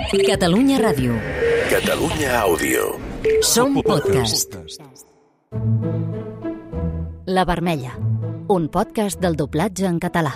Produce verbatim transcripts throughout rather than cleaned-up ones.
Catalunya Ràdio. Catalunya Àudio. Som podcast. La Vermella, un podcast del doblatge en català.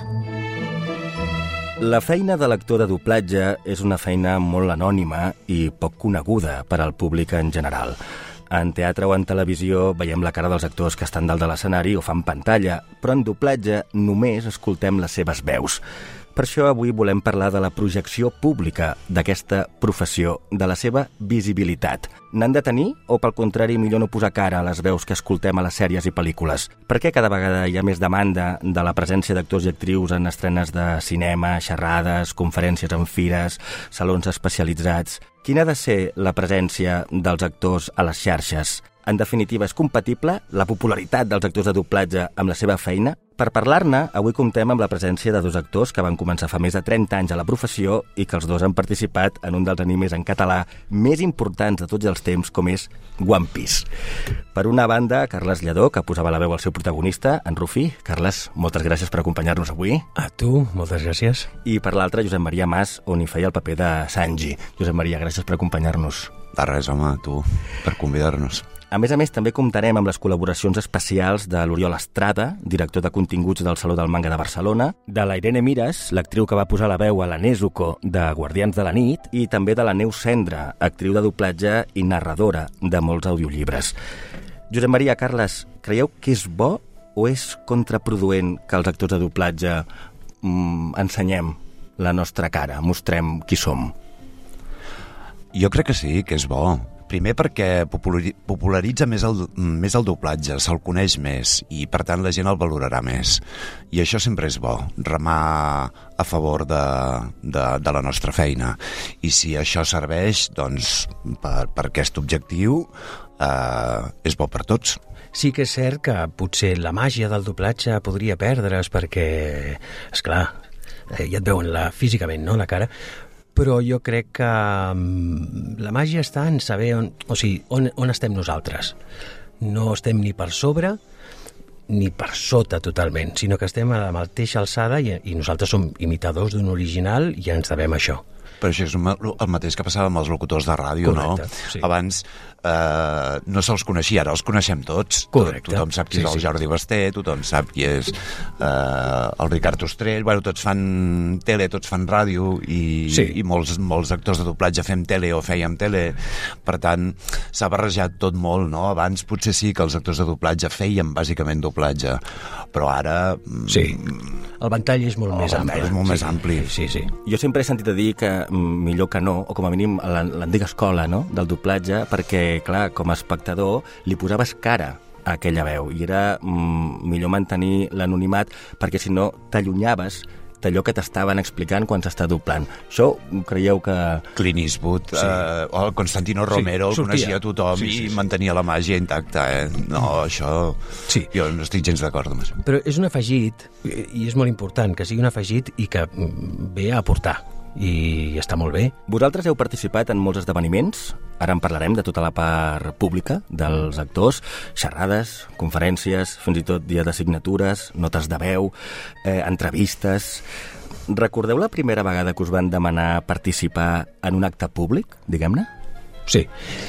La feina de l'actor de doblatge és una feina molt anònima i poc coneguda per al públic en general. En teatre o en televisió veiem la cara dels actors que estan dalt de l'escenari o fan pantalla, però en doblatge només escoltem les seves veus. Per això avui volem parlar de la projecció pública d'aquesta professió, de la seva visibilitat. N'han de tenir o, pel contrari, millor no posar cara a les veus que escoltem a les sèries i pel·lícules? Per què cada vegada hi ha més demanda de la presència d'actors i actrius en estrenes de cinema, xerrades, conferències en fires, salons especialitzats? Quina ha de ser la presència dels actors a les xarxes? En definitiva, és compatible la popularitat dels actors de doblatge amb la seva feina? Per parlar-ne, avui comptem amb la presència de dos actors que van començar fa més de trenta anys a la professió i que els dos han participat en un dels animes en català més importants de tots els temps, com és One Piece. Per una banda, Carles Lledó, que posava la veu al seu protagonista, en Rufí. Carles, moltes gràcies per acompanyar-nos avui. A tu, moltes gràcies. I per l'altra, Josep Maria Mas, on hi feia el paper de Sanji. Josep Maria, gràcies per acompanyar-nos. De res, home, a tu, per convidar-nos. A més a més, també comptarem amb les col·laboracions especials de l'Oriol Estrada, director de continguts del Saló del Manga de Barcelona, de la Irene Mires, l'actriu que va posar la veu a la Nezuko de Guardians de la Nit, i també de la Neus Cendra, actriu de doblatge i narradora de molts audiollibres. Josep Maria, Carles, creieu que és bo o és contraproduent que els actors de doblatge mm, ensenyem la nostra cara, mostrem qui som? Jo crec que sí, que és bo. Primer perquè popularitza més el, més el doblatge, se'l coneix més i, per tant, la gent el valorarà més. I això sempre és bo, remar a favor de, de, de la nostra feina. I si això serveix, doncs, per, per aquest objectiu, eh, és bo per tots. Sí que és cert que potser la màgia del doblatge podria perdre's perquè, esclar, eh, ja et veuen la, físicament, no?, la cara, però jo crec que um, la màgia està en saber on, o sigui, on, on estem nosaltres. No estem ni per sobre ni per sota totalment, sinó que estem a la mateixa alçada i, i nosaltres som imitadors d'un original i ja ens devem això. Però això és el mateix que passava amb els locutors de ràdio, correcte, no? Sí. Abans eh, no se'ls coneixia, ara els coneixem tots. Correcte. Tothom sap qui sí, és el sí. Jordi Basté, tothom sap qui és eh, el Ricard Ostrell, bueno, tots fan tele, tots fan ràdio i, sí. i molts, molts actors de doblatge fem tele o fèiem tele. Per tant, s'ha barrejat tot molt, no? Abans potser sí que els actors de doblatge feien bàsicament doblatge, però ara... Sí, el ventall és molt el més ampli. és molt sí, més ampli. Sí, sí. Jo sempre he sentit a dir que millor que no, o com a mínim a l'antiga escola, no?, del doblatge, perquè, clar, com a espectador li posaves cara a aquella veu i era mm, millor mantenir l'anonimat perquè si no t'allunyaves d'allò que t'estaven explicant quan s'està doblant. Això creieu que... Clint Eastwood, sí. eh, o el Constantino Romero, sí, el coneixia tothom sí, sí, sí. i mantenia la màgia intacta, eh? No, això... Sí. Jo no estic gens d'acord amb això. Però és un afegit, i és molt important que sigui un afegit i que ve a aportar. I està molt bé. Vosaltres heu participat en molts esdeveniments, ara en parlarem de tota la part pública dels actors, xerrades, conferències, fins i tot dia de signatures, notes de veu, eh, entrevistes... Recordeu la primera vegada que us van demanar participar en un acte públic, diguem-ne? Sí.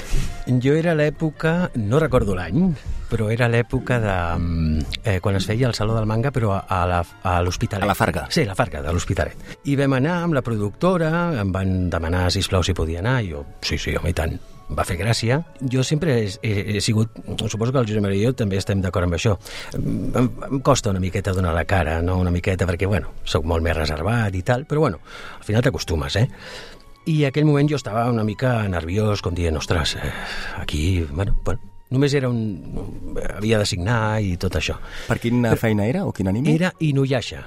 Jo era a l'època, no recordo l'any, però era l'època de... Eh, quan es feia el Saló del Manga, però a, a, a l'Hospitalet. A la Farga. Sí, la Farga, de l'Hospitalet. I vam anar amb la productora, em van demanar, sisplau, si podia anar, i jo, sí, sí, home, i tant. Va fer gràcia. Jo sempre he, he, he sigut... Suposo que el Josep Maria i jo també estem d'acord amb això. Em, em costa una miqueta donar la cara, no una miqueta, perquè, bueno, soc molt més reservat i tal, però, bueno, al final t'acostumes, eh? I en aquell moment jo estava una mica nerviós, com dient, ostres, eh, aquí, bueno, bueno, només era un... havia de signar i tot això. Per quina feina era o quin anime? Era Inuyasha.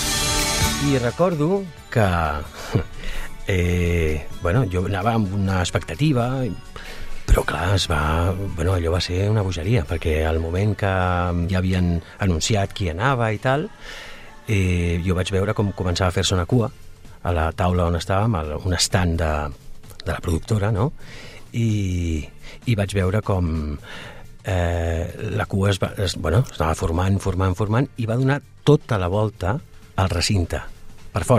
I recordo que... Eh, bueno, jo anava amb una expectativa, però clar, es va, bueno, allò va ser una bogeria, perquè al moment que ja havien anunciat qui anava i tal, eh, jo vaig veure com començava a fer-se una cua a la taula on estàvem, un estand de, de la productora, no? I, i vaig veure com eh, la cua es va, es, bueno, es anava formant, formant, formant, i va donar tota la volta al recinte, per fora.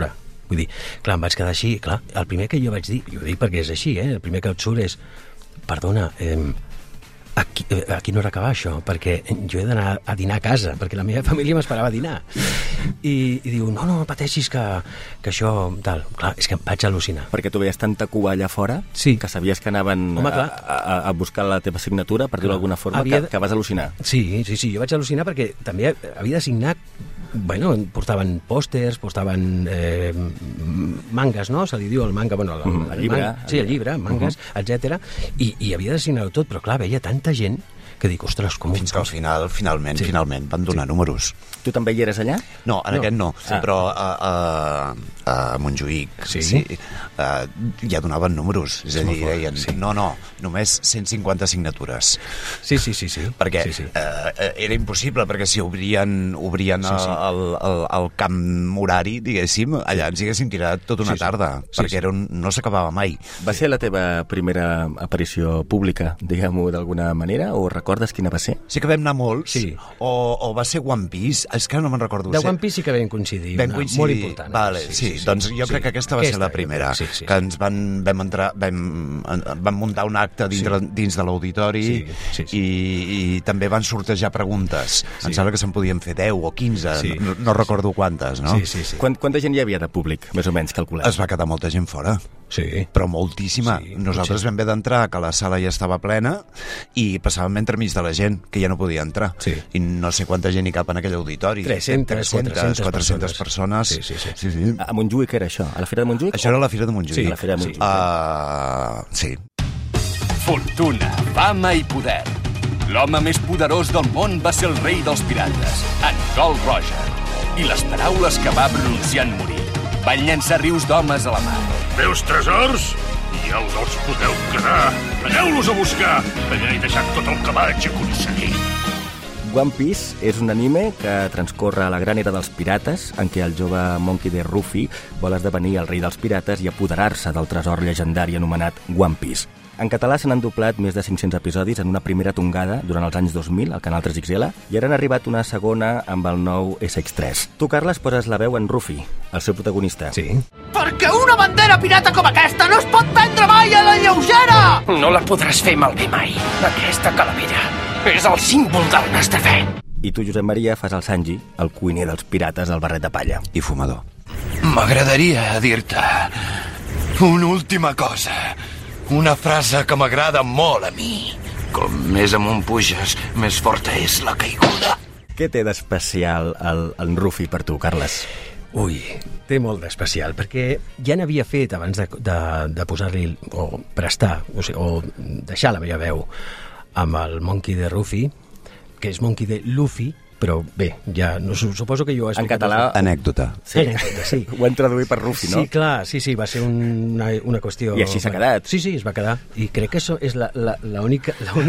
Vull dir, clar, em vaig quedar així, clar, el primer que jo vaig dir, i ho dic perquè és així, eh, el primer que et surt és, perdona, eh, a, qui, a quina hora acaba això? Perquè jo he d'anar a dinar a casa, perquè la meva família m'esperava a dinar. I, i diu, no, no, no pateixis que, que això, tal, clar, és que em vaig al·lucinar. Perquè tu veies tanta cua allà fora, sí, que sabies que anaven Home, a, a, a buscar la teva signatura, per dir-ho d'alguna forma, havia... que, que vas al·lucinar. Sí, sí, sí, jo vaig al·lucinar perquè també havia de signar. Bueno, portaven pòsters, portaven eh, mangas, no? Se li diu el manga, bueno, el, el, el llibre. Man... Sí, el llibre, mangas, uh -huh. etcètera. I, I havia de signar-ho tot, però clar, veia tanta gent que dic, ostres, com... Fins que al final, finalment, sí. finalment, van donar sí. números. Tu també hi eres allà? No, en no. aquest no, ah. però a, a, a Montjuïc, sí, sí uh, ja donaven números, és a dir, deien, sí. no, no, només cent cinquanta signatures. Sí, sí, sí, sí. Perquè sí, sí. Uh, era impossible, perquè si obrien, obrien sí, sí. El, el, el camp horari, diguéssim, allà ens haguéssim tirat tota una sí, sí. tarda, sí, perquè sí. Era un, no s'acabava mai. Va ser la teva primera aparició pública, diguem-ho d'alguna manera, o recordes quina va ser? Sí que vam anar molts, sí. o, o va ser One Piece, és que no me'n recordo. De One Piece sí que vam coincidir, vam una, coincidir. Molt important. Vale, sí, sí, sí, doncs jo sí. crec que aquesta va aquesta, ser la primera, sí, sí. que ens van, vam, entrar, vam, vam muntar un acte dins, sí. dins de l'auditori sí, sí, sí. I, i també van sortejar preguntes. Sí. Em sembla que se'n podien fer deu o quinze, sí. no, no recordo quantes, no? Sí, sí, sí. Quant, quanta gent hi havia de públic, més o menys, calculat? Es va quedar molta gent fora. Sí. Però moltíssima. Sí, Nosaltres sí. vam haver d'entrar, que la sala ja estava plena, i passàvem entremig de la gent, que ja no podia entrar. Sí. I no sé quanta gent hi cap en aquell auditori. tres-centes, quatre-centes persones. Sí, sí, sí. sí, sí. A Montjuïc era això? A la Fira de Montjuïc? Això era la Fira de Montjuïc. Sí, la Fira de Montjuïc. Uh, sí. Fortuna, fama i poder. L'home més poderós del món va ser el rei dels pirates, en Gold Roger. I les paraules que va pronunciar en morir van llançar rius d'homes a la mar. Meus tresors? Ja us els podeu quedar. Aneu-los a buscar. Allà he deixat tot el que vaig aconseguir. One Piece és un anime que transcorre a la gran era dels pirates, en què el jove Monkey D. Luffy vol esdevenir el rei dels pirates i apoderar-se del tresor llegendari anomenat One Piece. En català se n'han doblat més de cinc-cents episodis en una primera tongada durant els anys dos mil al canal tres X L i ara han arribat una segona amb el nou S X tres. Tu, Carles, poses la veu en Luffy, el seu protagonista. Sí. Perquè una bandera pirata com aquesta no es pot prendre mai a la lleugera! No la podràs fer malbé mai. Aquesta calavera és el símbol del nostre fe. I tu, Josep Maria, fas el Sanji, el cuiner dels pirates del barret de palla. I fumador. M'agradaria dir-te una última cosa. Una frase que m'agrada molt a mi. Com més amunt puges, més forta és la caiguda. Què té d'especial el, el Luffy per tu, Carles? Ui, té molt d'especial, perquè ja n'havia fet abans de, de, de posar-li o prestar, o, sigui, o deixar la meva veu amb el Monkey D. Luffy, que és Monkey D. Luffy, però bé, ja no, suposo que jo... En català... Anècdota. Sí, anècdota, sí. Ho hem traduït per Luffy, no? Sí, clar, sí, sí, va ser un, una, una qüestió... I així s'ha quedat. Sí, sí, es va quedar. I crec que això és l'única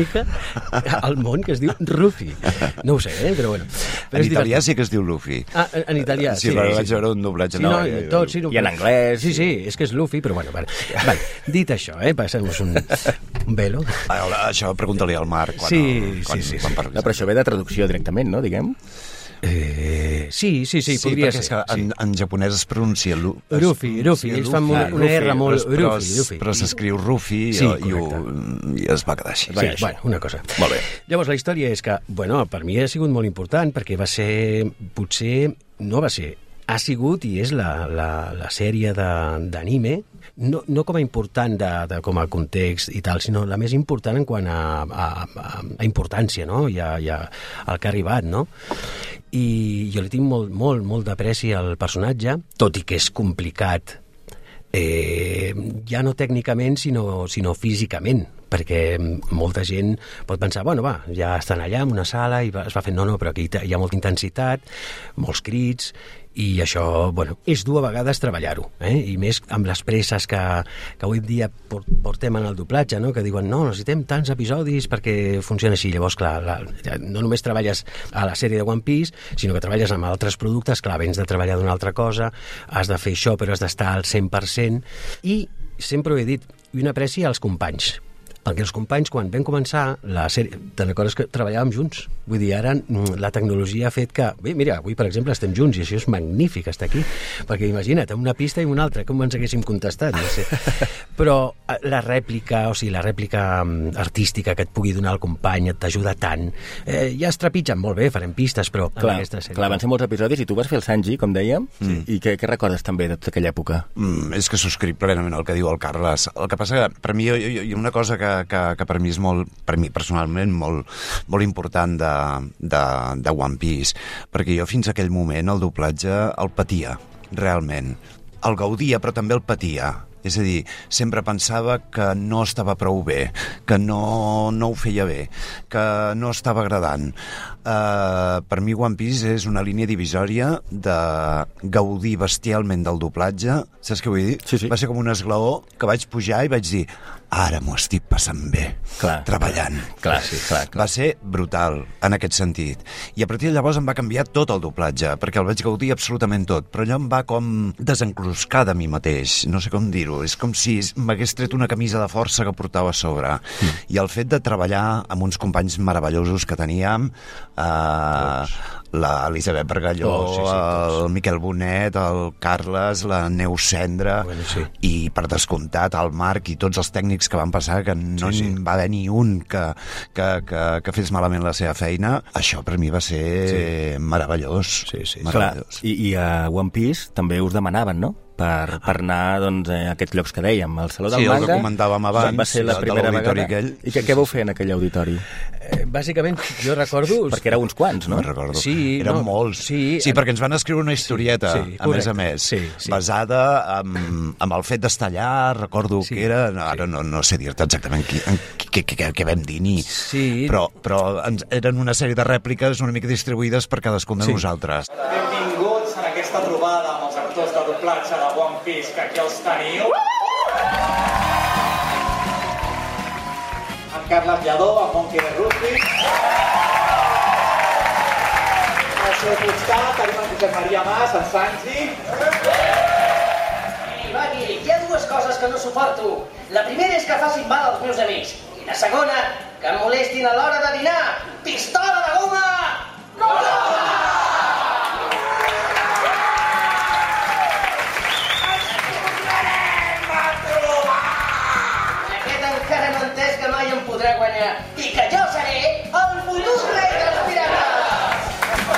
al món que es diu Luffy. No ho sé, eh? Però bueno. Però en italià sí que es diu Luffy. Ah, en italià, sí. Sí, sí, vaig veure un doblatge. Sí, no, no, tot, sí, no, I en anglès. Sí, sí, és que és Luffy, però bueno, vale. Vale. Dit això, eh, passem-nos un, un velo. Ara, això pregunta-li al Marc quan, sí, quan, sí, sí, quan sí. parli. No, però això ve de traducció directament, no, diguem? Eh, sí, sí, sí, sí, podria ser. Sí, perquè en, en japonès es pronuncia Lu, Rufi, Rufi, ells fan una R molt... Però, Rufi, Rufi. però s'escriu Rufi sí, i, i, i es va quedar així. Sí, sí, bueno, una cosa. Molt bé. Llavors, la història és que, bueno, per mi ha sigut molt important perquè va ser, potser, no va ser, ha sigut i és la, la, la sèrie d'anime, no, no com a important de, de, com a context i tal, sinó la més important en quant a, a, a, a importància, no? I a, i a, al que ha arribat, no? I jo li tinc molt, molt, molt d'apreci al personatge, tot i que és complicat, eh, ja no tècnicament, sinó, sinó físicament, perquè molta gent pot pensar, bueno, va, ja estan allà en una sala i es va fent, no, no, però aquí hi ha molta intensitat, molts crits, i això, bueno, és dur a vegades treballar-ho, eh? I més amb les presses que, que avui dia portem en el doblatge, no? Que diuen, no, necessitem tants episodis perquè funciona així. Llavors, clar, la, no només treballes a la sèrie de One Piece, sinó que treballes amb altres productes, clar, vens de treballar d'una altra cosa, has de fer això, però has d'estar al cent per cent, i sempre ho he dit, i una apreci als companys, perquè els companys, quan vam començar la sèrie, te'n recordes que treballàvem junts? Vull dir, ara la tecnologia ha fet que... Bé, mira, avui, per exemple, estem junts i això és magnífic, estar aquí, perquè imagina't, una pista i una altra, com ens haguéssim contestat, no sé. Però la rèplica, o sigui, la rèplica artística que et pugui donar el company t'ajuda tant. Eh, ja es trepitgen molt bé, farem pistes, però clar, en aquesta sèrie... Clar, van ser molts episodis i tu vas fer el Sanji, com dèiem, mm. i què, què recordes també de tota aquella època? Mm, és que subscric plenament el que diu el Carles. El que passa que, per mi, hi ha una cosa que, que, que per mi és molt, per mi personalment, molt, molt important de, de, de One Piece, perquè jo fins a aquell moment el doblatge el patia, realment. El gaudia, però també el patia. És a dir, sempre pensava que no estava prou bé, que no, no ho feia bé, que no estava agradant. Uh, per mi One Piece és una línia divisòria de gaudir bestialment del doblatge. Saps què vull dir? Sí, sí. Va ser com un esglaó que vaig pujar i vaig dir ara m'ho estic passant bé, clar, treballant. Clar, sí, clar, clar. Va ser brutal, en aquest sentit. I a partir de llavors em va canviar tot el doblatge, perquè el vaig gaudir absolutament tot, però allò em va com desencruscar de mi mateix, no sé com dir-ho. És com si m'hagués tret una camisa de força que portava a sobre. Mm. I el fet de treballar amb uns companys meravellosos que teníem, eh, l'Elisabet Bargalló, oh, sí, sí, el Miquel Bonet, el Carles, la Neus Cendra, bueno, sí. I per descomptat el Marc i tots els tècnics que van passar, que no sí, sí. va haver ni un que, que, que, que fes malament la seva feina, això per mi va ser sí. meravellós. Sí, sí. meravellós. Clar, i, I a One Piece també us demanaven, no?, per, per anar doncs, a aquests llocs que dèiem, al Saló del sí, Manga. Sí, el que comentàvem abans, va ser la primera vegada. Aquell. I què, què vau fer en aquell auditori? Eh, bàsicament, jo recordo... Perquè éreu uns quants, no? No recordo. Sí, Érem no, molts. Sí, sí, perquè ens van escriure una historieta, sí, sí, a més a més, sí, sí. basada amb, amb el fet d'estar allà, recordo sí, que era... Ara sí. no, no sé dir-te exactament qui, què, què, què vam dir ni... Sí. Però, però ens, eren una sèrie de rèpliques una mica distribuïdes per cadascun de sí. nosaltres. Benvinguts en aquesta trobada amb els actors de doblatge de One Piece, que aquí els teniu. En Carles Lladó, en Monkey de Rugby. Al seu costat tenim en Josep Maria Mas, en Sanji. Ei, Bagui, hi ha dues coses que no suporto. La primera és que facin mal als meus amics. I la segona, que em molestin a l'hora de dinar. Pistola de goma! Goma! Encara no he entès que mai em podrà guanyar i que jo seré el futur rei dels pirates!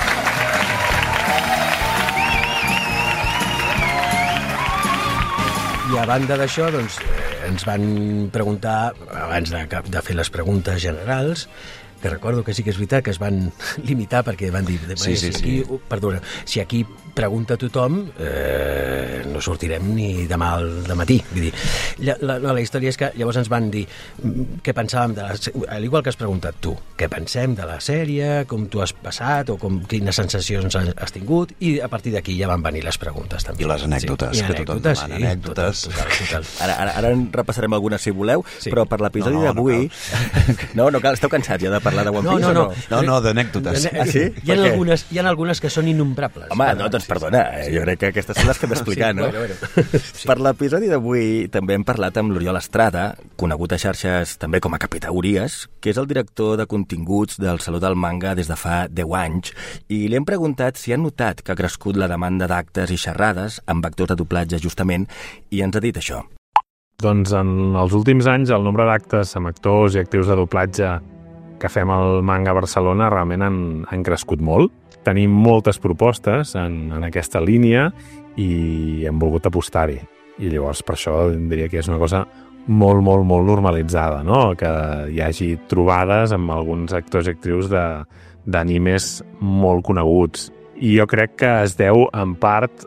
I a banda d'això, doncs, ens van preguntar, abans de, de fer les preguntes generals, que recordo que sí que és veritat que es van limitar perquè van dir sí, sí, si, aquí, sí. perdona, si aquí pregunta tothom eh, no sortirem ni demà al dematí. Vull dir, la, la, la història és que llavors ens van dir què pensàvem de la, al igual que has preguntat tu, què pensem de la sèrie, com tu has passat o com, quines sensacions has tingut, i a partir d'aquí ja van venir les preguntes també. I les anècdotes, sí. I que tothom anècdotes, demana, sí, anècdotes. Total, total. Ara, ara, ara en repassarem algunes si voleu, sí. Però per l'episodi no, d'avui... No, no, no cal, esteu cansats ja de parlar de One Piece no, no, o no? No, no, d'anècdotes. Ah, sí? Hi ha, algunes, hi ha algunes que són innombrables. Home, no, doncs perdona, eh, jo crec que aquestes són les que hem d'explicar, sí, no? Bueno, bueno. Sí. Per l'episodi d'avui també hem parlat amb l'Oriol Estrada, conegut a xarxes també com a Capitaúries, que és el director de continguts del Saló del Manga des de fa deu anys, i li hem preguntat si ha notat que ha crescut la demanda d'actes i xerrades amb actors de doblatge justament, i ens ha dit això. Doncs en els últims anys el nombre d'actes amb actors i actrius de doblatge que fem al Manga Barcelona realment han, han crescut molt. Tenim moltes propostes en, en aquesta línia i hem volgut apostar-hi. I llavors per això diria que és una cosa molt, molt, molt normalitzada, no? Que hi hagi trobades amb alguns actors i actrius d'animes molt coneguts. I jo crec que es deu en part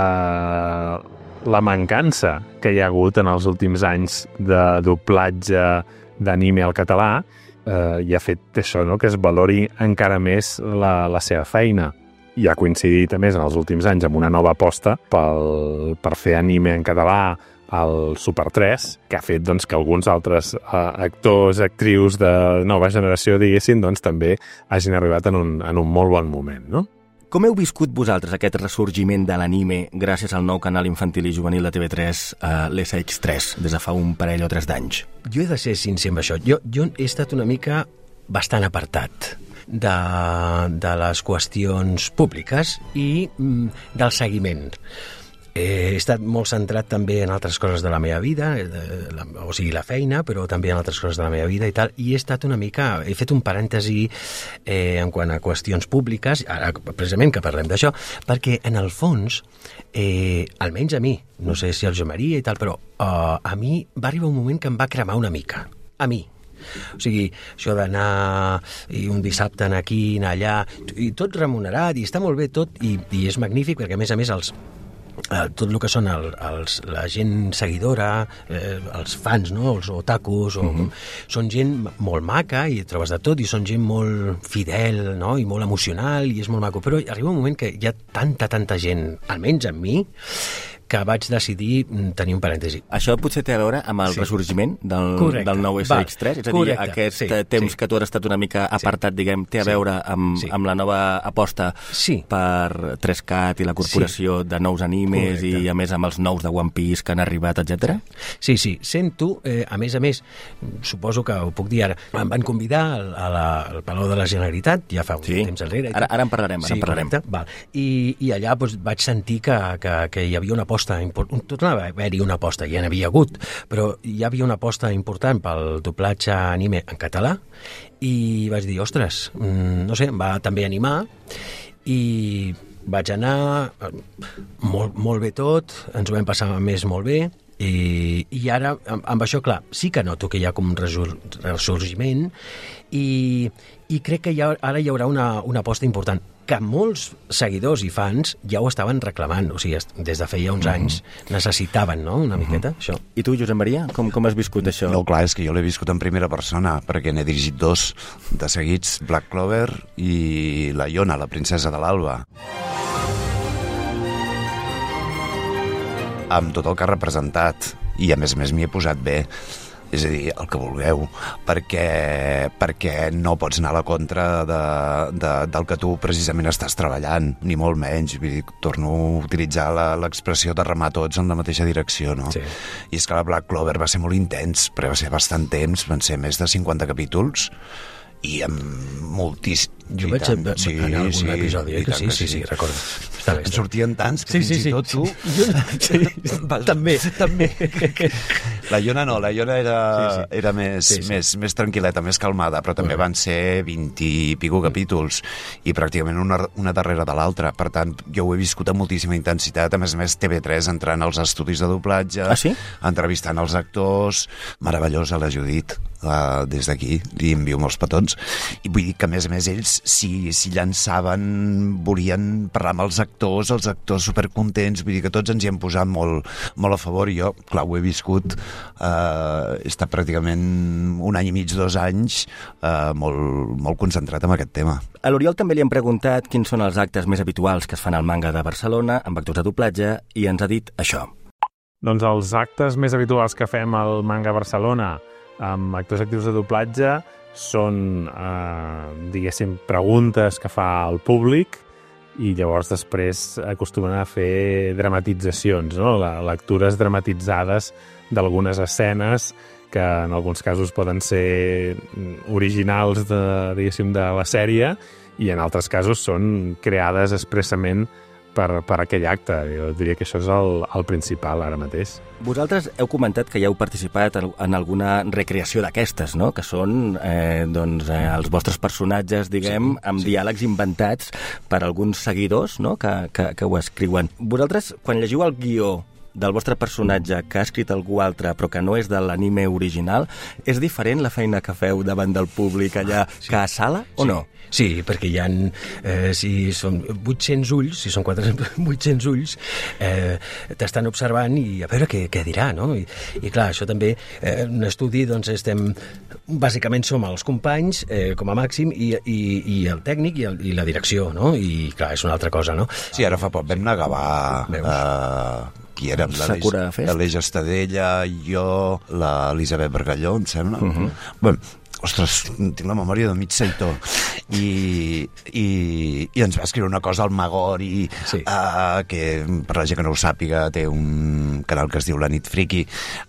a la mancança que hi ha hagut en els últims anys de doblatge d'anime al català, eh, i ha fet això, no?, que es valori encara més la, la seva feina. I ha coincidit, a més, en els últims anys amb una nova aposta pel, per fer anime en català al Super tres, que ha fet doncs, que alguns altres eh, actors, actrius de nova generació, diguéssim, doncs, també hagin arribat en un, en un molt bon moment, no? Com heu viscut vosaltres aquest ressorgiment de l'anime gràcies al nou canal infantil i juvenil de T V tres, uh, l'S X tres, des de fa un parell o tres d'anys? Jo he de ser sincer amb això. Jo, jo he estat una mica bastant apartat de, de les qüestions públiques i mm, del seguiment. He estat molt centrat també en altres coses de la meva vida, la, o sigui, la feina, però també en altres coses de la meva vida i tal, i he estat una mica... He fet un parèntesi eh, en quant a qüestions públiques, ara precisament que parlem d'això, perquè en el fons, eh, almenys a mi, no sé si al Josep Maria i tal, però eh, a mi va arribar un moment que em va cremar una mica. A mi. O sigui, això d'anar i un dissabte anar aquí, anar allà, i tot remunerat, i està molt bé tot, i, i és magnífic, perquè a més a més els... tot el que són el, els, la gent seguidora, eh, els fans, no? Els otakus, o, mm-hmm. són gent molt maca i trobes de tot, i són gent molt fidel, no? I molt emocional, i és molt maco, però arriba un moment que hi ha tanta, tanta gent, almenys amb mi, que vaig decidir tenir un parèntesi. Això potser té a veure amb el sí. ressorgiment del, del nou S X tres? És a dir, Correcte. aquest sí, temps sí. que tu has estat una mica apartat, sí. diguem, té a veure amb, sí. amb la nova aposta sí. per tres cat i la corporació sí. de nous animes Correcte. I, a més, amb els nous de One Piece que han arribat, etcètera? Sí, sí. Sento, eh, a més a més, suposo que ho puc dir ara, em van convidar a la, al Palau de la Generalitat, ja fa un sí. temps enrere. Ara, ara en parlarem, ara sí, en parlarem. Val. I, I allà doncs, vaig sentir que, que, que hi havia una aposta important, tot no va haver-hi una aposta, ja n'havia hagut, però hi havia una aposta important pel doblatge anime en català i vaig dir, ostres, no sé, em va també animar i vaig anar molt, molt bé tot, ens ho vam passar més molt bé i, i ara, amb, amb això, clar, sí que noto que hi ha com un ressorgiment i, i crec que hi ha, ara hi haurà una, una aposta important que molts seguidors i fans ja ho estaven reclamant, o sigui, des de feia uns anys necessitaven, no?, una miqueta, això. I tu, Josep Maria, com, com has viscut això? No, clar, és que jo l'he viscut en primera persona, perquè n'he dirigit dos de seguits, Black Clover i la Iona, la princesa de l'Alba. Amb tot el que ha representat, i a més a més m'hi he posat bé. És a dir, el que vulgueu, perquè, perquè no pots anar a la contra de, de, del que tu precisament estàs treballant, ni molt menys. Vull dir, torno a utilitzar l'expressió de remar tots en la mateixa direcció, no? Sí. I és que la Black Clover va ser molt intens, però va ser bastant temps, van ser més de cinquanta capítols, i amb moltíssim... Jo vaig anar sí, a algun sí, episodi, eh? Que sí, sí, sí, sí, recordo. Està bé, en sortien tants que sí, fins sí, sí. i tot tu... Jo, sí, vas... també, també. La Iona no, la Iona era, sí, sí. era més, sí, sí. Més, més tranquil·leta, més calmada, però també van ser vint i pico capítols i pràcticament una, una darrere de l'altra. Per tant, jo ho he viscut amb moltíssima intensitat. A més a més, T V tres entrant als estudis de doblatge, ah, sí? entrevistant els actors... Meravellosa, la Judit, uh, des d'aquí, li envio molts petons. I vull dir que, a més a més, ells si, si llançaven, volien parlar amb els actors, els actors supercontents, vull dir que tots ens hi hem posat molt, molt a favor, i jo, clar, ho he viscut, eh, he estat pràcticament un any i mig, dos anys, eh, molt, molt concentrat en aquest tema. A l'Oriol també li hem preguntat quins són els actes més habituals que es fan al Manga de Barcelona, amb actors de doblatge, i ens ha dit això. Doncs els actes més habituals que fem al Manga Barcelona amb actors actius de doblatge són, eh, diguéssim, preguntes que fa el públic i llavors després acostumen a fer dramatitzacions, no? Lectures dramatitzades d'algunes escenes que en alguns casos poden ser originals de, diguéssim, de la sèrie i en altres casos són creades expressament per, per aquell acte. Jo diria que això és el, el principal ara mateix. Vosaltres heu comentat que ja heu participat en alguna recreació d'aquestes, no? Que són eh, doncs, eh, els vostres personatges, diguem, sí, amb sí. diàlegs inventats per alguns seguidors, no? que, que, que ho escriuen. Vosaltres, quan llegiu el guió del vostre personatge que ha escrit algú altre però que no és de l'anime original, és diferent la feina que feu davant del públic allà ah, sí. que a sala o sí. no? Sí, perquè hi ha, eh, si són vuit-cents ulls, si són quatre-cents, vuit-cents ulls, eh, t'estan observant i a veure què, què dirà, no? I, i clar, això també, eh, en un estudi, doncs estem, bàsicament som els companys, eh, com a màxim, i, i, i el tècnic i, el, i la direcció, no? I clar, és una altra cosa, no? Sí, ara fa poc vam anar a gravar... Eh, qui érem? L'Aleix Estadella, jo, l'Elisabet Bargalló, em sembla. Uh-huh. Bé, ostres, tinc la memòria de mig seitó, i, i, i ens va escriure una cosa al Magori, sí. uh, que per la gent que no ho sàpiga té un canal que es diu La Nit Friki,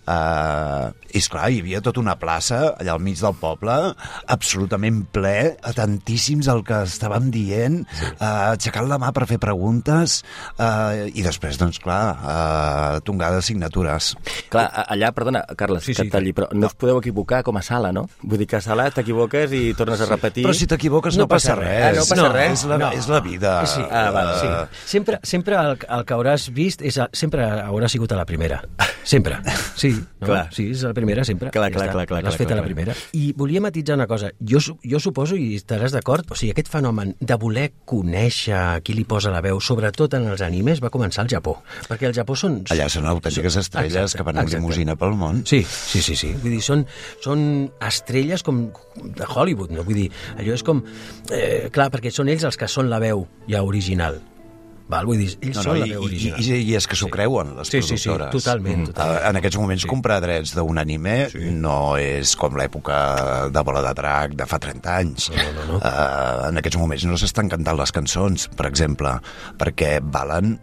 uh, i esclar, hi havia tota una plaça allà al mig del poble, absolutament ple, a tantíssims el que estàvem dient, sí. uh, aixecant la mà per fer preguntes, uh, i després, doncs clar, uh, tongada de signatures. Clar, allà, perdona, Carles, sí, que et talli, però no us podeu equivocar com a sala, no? Vull dir que a sala t'equivoques i tornes a repetir... Però si t'equivoques no, no passa res. res. Ah, no passa no, res? És la, no. és la vida. Sí. Ah, val, sí. Sempre, sempre el, el que hauràs vist és a, sempre haurà sigut a la primera. Sempre. Sí, no? Clar. Sí, és a la primera sempre. Clar, ja clar, clar, clar, l'has fet clar, a la primera. I volia matitzar una cosa. Jo, jo suposo, i estaràs d'acord, o sigui, aquest fenomen de voler conèixer qui li posa la veu, sobretot en els animes, va començar al Japó. Perquè al Japó són... Allà són autèntiques estrelles exacte, que van en limusina pel món. Sí, sí, sí, sí. Vull dir, són, són estrelles com de Hollywood, no? Vull dir, allò és com... Eh, clar, perquè són ells els que són la veu ja original. Val, vull dir, ells no, no, són la veu original. I, i, i és que s'ho sí. creuen, les sí, productores. Sí, sí, totalment. totalment. En aquests moments, sí. comprar drets d'un anime sí. no és com l'època de Bola de Drac de fa trenta anys. No, no, no. Uh, en aquests moments no s'estan cantant les cançons, per exemple, perquè valen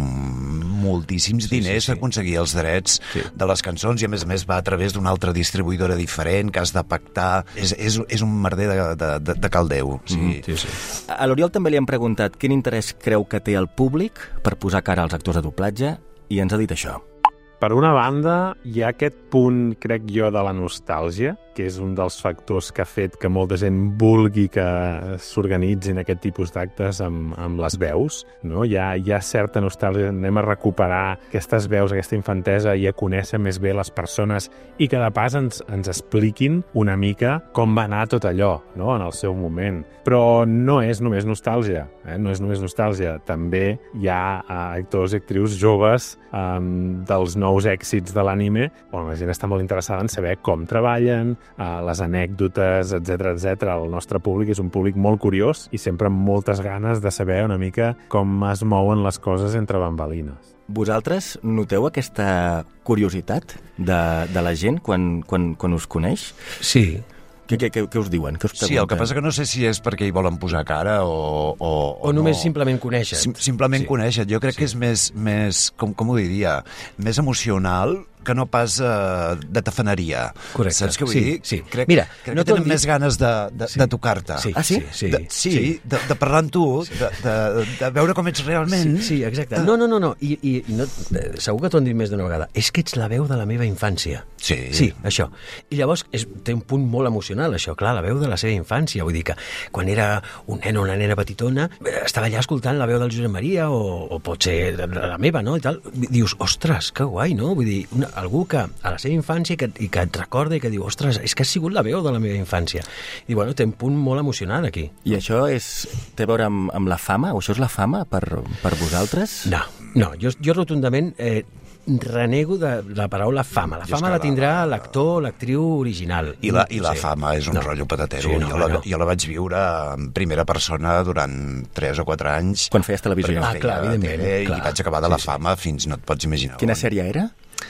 mm, moltíssims sí, diners sí, sí. aconseguir els drets sí. de les cançons, i a més a més va a través d'una altra distribuïdora diferent que has de pactar. És, és, és un merder de, de, de, de caldeu. Sí. Mm, sí, sí. A l'Oriol també li han preguntat quin interès creu que té el públic per posar cara als actors de doblatge, i ens ha dit això. Per una banda, hi ha aquest punt, crec jo, de la nostàlgia, que és un dels factors que ha fet que molta gent vulgui que s'organitzin aquest tipus d'actes amb, amb les veus. No? Hi ha, hi ha certa nostàlgia, anem a recuperar aquestes veus, aquesta infantesa, i a conèixer més bé les persones, i que de pas ens, ens expliquin una mica com va anar tot allò, no? En el seu moment. Però no és només nostàlgia, eh? no és només nostàlgia. També hi ha uh, actors i actrius joves um, dels nous èxits de l'anime, on la gent està molt interessada en saber com treballen, Uh, les anècdotes, etcètera, etcètera. El nostre públic és un públic molt curiós i sempre amb moltes ganes de saber una mica com es mouen les coses entre bambalines. Vosaltres noteu aquesta curiositat de, de la gent quan, quan, quan us coneix? Sí. Què, què, què us diuen? Què us pregunten? Sí, el que passa que no sé si és perquè hi volen posar cara o... O, o, o només no. simplement conèixer. Sim, simplement sí. conèixer. Jo crec sí. que és més, més com, com ho diria, més emocional que no pas uh, de tafaneria. Correcte. Saps què vull sí, dir? Sí. Crec, Mira, crec no que tenen dit... més ganes de, de, sí. de tocar-te. Sí. Ah, sí? Sí, de, sí, sí. De, de parlar amb tu, sí. de, de, de veure com ets realment. Sí, sí exacte. No, no, no, no. I, i, i no, segur que t'ho han dit més d'una vegada. És que ets la veu de la meva infància. Sí. Sí, això. I llavors és, té un punt molt emocional, això, clar, la veu de la seva infància. Vull dir que quan era un nen o una nena petitona, estava allà escoltant la veu del Josep Maria o, o pot ser la meva, no? I tal. Dius, ostres, que guai, no? Vull dir, una, algú que a la seva infància que, i que et recorda i que diu, ostres, és que ha sigut la veu de la meva infància. I bueno, té un punt molt emocionant aquí. I això és, té a veure amb, amb la fama? O això és la fama per, per vosaltres? No, no, jo, jo rotundament eh, renego de la paraula fama. La fama la tindrà l'actor, l'actriu original. I la, i la sí. fama és un no. rotllo patatero. Sí, no, jo, la, no. jo la vaig viure en primera persona durant tres o quatre anys. Quan feies televisió. Ah, clar, evidentment. Tele, clar. I vaig acabar de la sí, fama sí. fins no et pots imaginar. Quina sèrie era?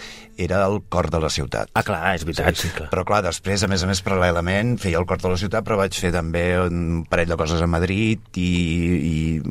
Era el Cor de la Ciutat. Ah, clar, és veritat. Sí, sí, clar. Però, clar, després, a més a més, paral·lelament, feia el Cor de la Ciutat, però vaig fer també un parell de coses a Madrid i, i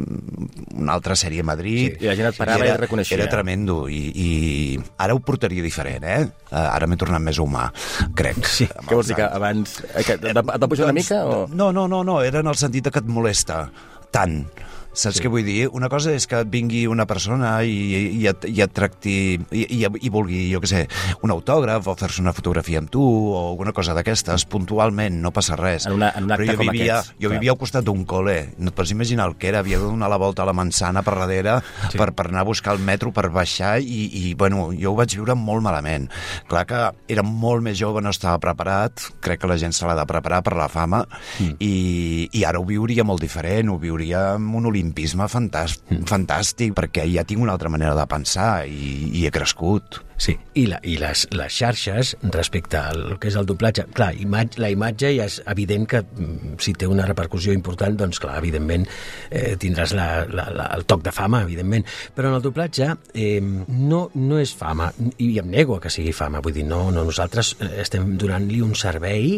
una altra sèrie a Madrid. Sí, i la gent et parava i, era, i et reconeixia. Era tremendo. I, i ara ho portaria diferent, eh? Ara m'he tornat més humà, crec. Sí. Què vols dir, que abans... Que et va pujar una mica? O... No, no, no, no, era en el sentit que et molesta tant. Saps sí. què vull dir? Una cosa és que et vingui una persona i, i, et, i et tracti i, i, i vulgui, jo què sé, un autògraf o fer-se una fotografia amb tu o alguna cosa d'aquestes, puntualment, no passa res. En, una, en un acte Però jo com vivia, aquest. Jo vivia al costat d'un col·le. No et pots imaginar el que era. Havia de donar la volta a la manzana per darrere sí. per, per anar a buscar el metro, per baixar i, i, bueno, jo ho vaig viure molt malament. Clar que era molt més jove, no estava preparat, crec que la gent se l'ha de preparar per la fama mm. i, i ara ho viuria molt diferent, ho viuria amb un olimpisme fantàstic, mm. fantàstic, perquè ja tinc una altra manera de pensar i, i he crescut. sí. I, la, i les, les xarxes respecte al que és el doblatge, clar, imatge, la imatge ja és evident que si té una repercussió important, doncs clar, evidentment eh, tindràs la, la, la, el toc de fama, evidentment, però en el doblatge eh, no, no és fama, i em nego a que sigui fama, vull dir, no, no nosaltres estem donant-li un servei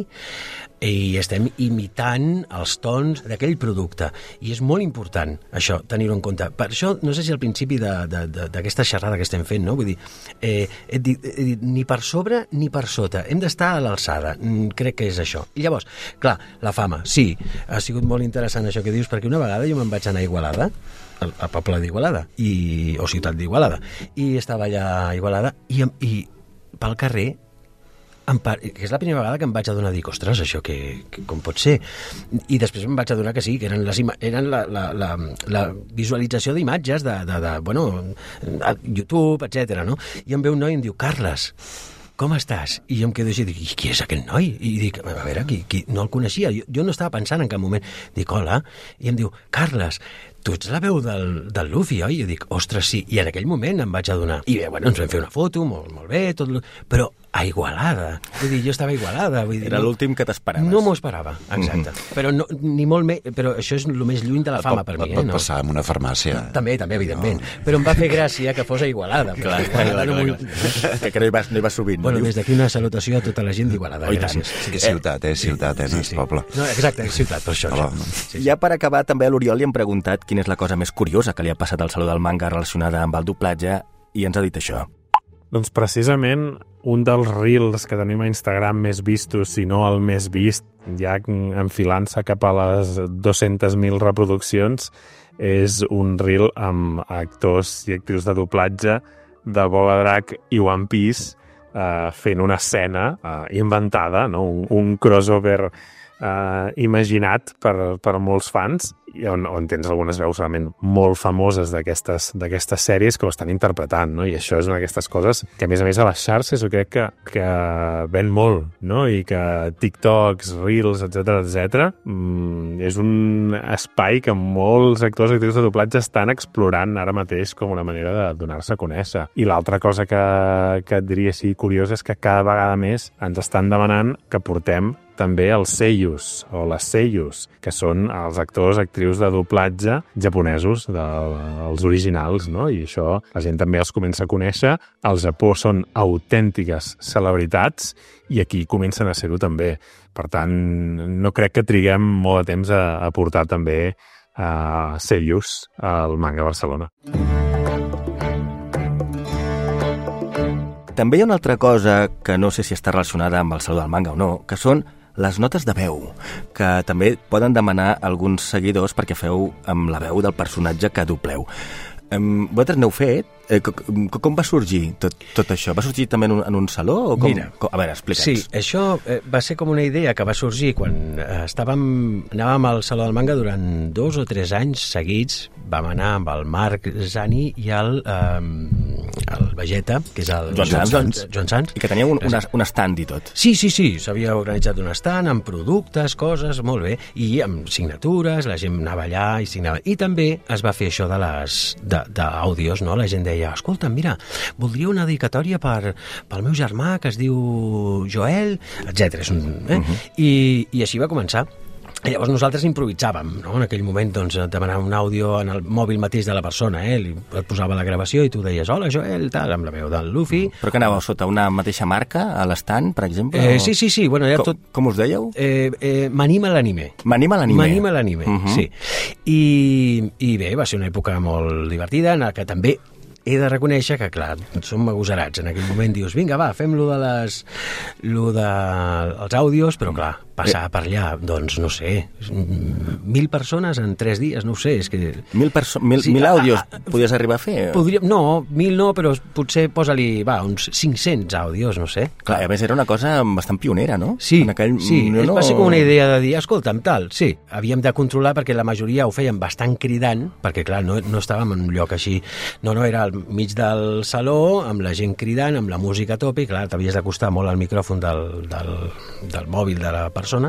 i estem imitant els tons d'aquell producte, i és molt important això, tenir-ho en compte. Per això, no sé si al principi d'aquesta xerrada que estem fent, no? Vull dir, eh, he dit, he dit, ni per sobre ni per sota, hem d'estar a l'alçada, crec que és això. I llavors, clar, la fama, sí, ha sigut molt interessant això que dius, perquè una vegada jo me'n vaig anar a Igualada, al, al poble d'Igualada, i, o ciutat d'Igualada, i estava allà a Igualada, i, i pel carrer, Par... que és la primera vegada que em vaig adonar, dic, ostres, això que, que com pot ser? I després em vaig adonar que sí, que eren, les ima... eren la, la, la, la visualització d'imatges de, de, de, bueno, YouTube, etcètera, no? I em ve un noi i em diu, Carles, com estàs? I jo em quedo així, dic, i qui és aquest noi? I dic, a veure, qui, qui... no el coneixia, jo, jo no estava pensant en cap moment. Dic, hola, i em diu, Carles, tu ets la veu del, del Luffy, oi? I dic, ostres, sí, i en aquell moment em vaig adonar. I bé, bueno, ens vam fer una foto, molt, molt bé, tot... però a Igualada. Vull dir, jo estava a Igualada. Vull dir, era no, l'últim que t'esperaves. No m'ho esperava, exacte. Mm-hmm. Però, no, ni molt més, però això és el més lluny de la fama pot, per mi. Pot eh, no? passar en una farmàcia. També, també, evidentment. No. Però em va fer gràcia que fos a Igualada. Clar, clar, clar, clar, clar. Que no hi vas, no hi vas sovint. Bueno, no? des d'aquí una salutació a tota la gent d'Igualada. Oh, gràcies. Sí que és ciutat, eh? Ciutat, eh? No és poble. No, exacte, és ciutat, per això. Oh, no. Sí, sí. Ja per acabar, també a l'Oriol li hem preguntat quina és la cosa més curiosa que li ha passat al Saló del Manga relacionada amb el doblatge, i ens ha dit això. Doncs precisament un dels reels que tenim a Instagram més vistos, si no el més vist, ja enfilant-se cap a les dues-centes mil reproduccions, és un reel amb actors i actrius de doblatge de Boba Drac i One Piece eh, fent una escena eh, inventada, no? un, un crossover eh, imaginat per, per molts fans, i on, on tens algunes veus realment molt famoses d'aquestes d'aquestes sèries que ho estan interpretant, no? I això és una d'aquestes coses que, a més a més, a les xarxes jo crec que, que ven molt, no? I que TikToks, Reels, etcètera, etcètera, mmm, és un espai que molts actors i actrius de doblatge estan explorant ara mateix com una manera de donar-se a conèixer. I l'altra cosa que, que et diria així curiosa és que cada vegada més ens estan demanant que portem també els seiyus, o les seiyus, que són els actors, actrius de doblatge japonesos, dels originals, no? I això la gent també els comença a conèixer. Al Japó són autèntiques celebritats i aquí comencen a ser-ho també. Per tant, no crec que triguem molt de temps a, a portar també a seiyus al Manga Barcelona. També hi ha una altra cosa que no sé si està relacionada amb el Saló del Manga o no, que són les notes de veu, que també poden demanar alguns seguidors perquè feu amb la veu del personatge que dobleu. Um, vosaltres n'heu fet? Eh, com, com va sorgir tot, tot això? Va sorgir també en un, en un saló? O com? Mira, com? A veure, explica'ns. Sí, això eh, va ser com una idea que va sorgir quan eh, estàvem, anàvem al Saló del Manga durant dos o tres anys seguits. Vam anar amb el Marc Zani i el, eh, el Vegeta, que és el Joan Sans. Joan, Joan Sans. I que tenia un, un, un stand i tot. Sí, sí, sí, s'havia organitzat un stand amb productes, coses, molt bé, i amb signatures, la gent anava allà i signava. I també es va fer això de les d'àudios, no? La gent deia, escolta, mira, voldria una dedicatòria per, pel meu germà que es diu Joel, etcètera. Eh? Uh-huh. I, I així va començar. I llavors nosaltres improvisàvem, no? En aquell moment, doncs, demanàvem un àudio en el mòbil mateix de la persona, eh? Li et posava la gravació i tu deies, hola, Joel, tal, amb la veu del Luffy. Però que anàveu sota una mateixa marca a l'estand, per exemple? Eh, sí, sí, sí. Bueno, com, tot... com us dèieu? Eh, eh, M'anima l'anime. M'anima l'anime? M'anima l'anime, uh-huh. Sí. I, I bé, va ser una època molt divertida, en la que també he de reconèixer que, clar, som agosarats. En aquell moment dius, vinga, va, fem lo de les... lo de els àudios, però, clar, passar per allà, doncs, no sé, mil persones en tres dies, no ho sé, és que... Mil, perso- mil, sí, mil àudios a, a, podies arribar a fer? Podria, no, mil no, però potser posa-li, va, uns cinc-cents àudios, no sé. Clar, a més era una cosa bastant pionera, no? Sí, en aquell... sí, no, no... va ser com una idea de dir, escolta'm, tal, sí, havíem de controlar perquè la majoria ho feien bastant cridant, perquè, clar, no, no estàvem en un lloc així, no, no, era el mig del saló, amb la gent cridant, amb la música a tope, i clar, t'havies d'acostar molt al micròfon del, del, del mòbil de la persona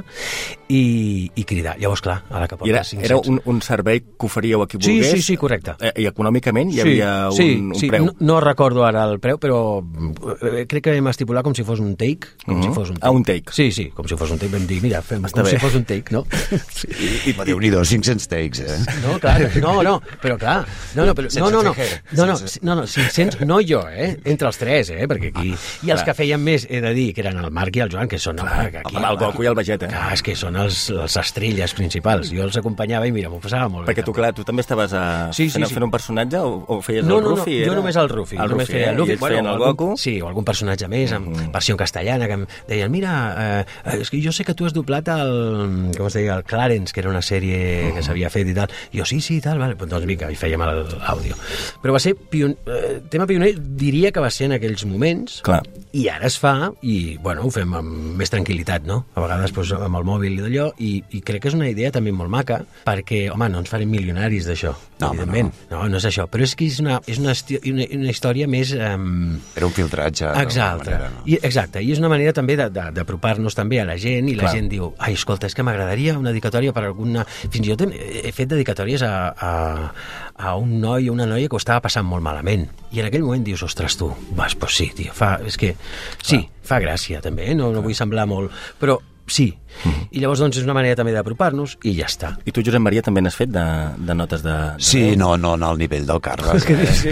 i, i cridar. Llavors, clar, a la que portes era, cinc-cents... Era un, un servei que oferíeu a qui sí, volgués? Sí, sí, correcte. Eh, I econòmicament hi sí, havia un, sí, un sí. preu? No, no recordo ara el preu, però crec que vam estipular com si fos un take. Com uh -huh. si fos un take. Ah, un take. Sí, sí, com si fos un take. Vam dir, mira, fem Està com bé. si fos un take, no? Sí. I, i Déu-n'hi-do, cinc-cents takes, eh? No, clar, no, no, però clar, no, no, però, no, no, no, no, no, no, no, cinc-cents, no jo, eh, entre els tres, eh, perquè aquí, i els que feien més, he de dir, que eren el Marc i el Joan, que són, clar, aquí, amb el Goku i el Vegeta. Clar, és que són els, les estrelles principals, jo els acompanyava i mira, m'ho passava molt bé. Perquè tu, clar, tu també estaves a... sí, sí, fent, sí. fent un personatge o, o feies no, el no, Rufi? No, era... jo només el Rufi, el només Rufi, feia el eh? Luffy, I ells feien el algun, Goku? sí, o algun personatge més, amb mm. versió en castellana, que em deien, mira, eh, és que jo sé que tu has doblat el, com es deia, el Clarence, que era una sèrie que s'havia fet i tal, i jo, sí, sí, tal, vale, doncs vinga, i fèiem l'àudio. Però va ser, pion... eh, tema pioner, diria que va ser en aquells moments, clar. I ara es fa, i bueno, ho fem amb més tranquil·litat, no? A vegades doncs, amb el mòbil i d'allò, i, i crec que és una idea també molt maca, perquè, home, no ens farem milionaris d'això, no, evidentment. No. no, no és això, però és que és una, és una, una, una història més... Um... Era un filtratge. Exacte, manera, no? I, exacte, i és una manera també d'apropar-nos també a la gent, i la clar. gent diu, ai, escolta, és que m'agradaria una dedicatòria per alguna... Fins i tot he, he fet dedicatòries a, a, a un noi o una noia que ho estava passant molt malament, i en aquell moment dius, ostres, tu, vas, pues sí, tio, fa, és que sí, clar. fa gràcia també, eh? no, no vull semblar molt, però sí, mm. i llavors doncs és una manera també d'apropar-nos i ja està. I tu, Josep Maria, també n'has fet de, de notes de, de... Sí, no, no, no al nivell del Carles. Eh?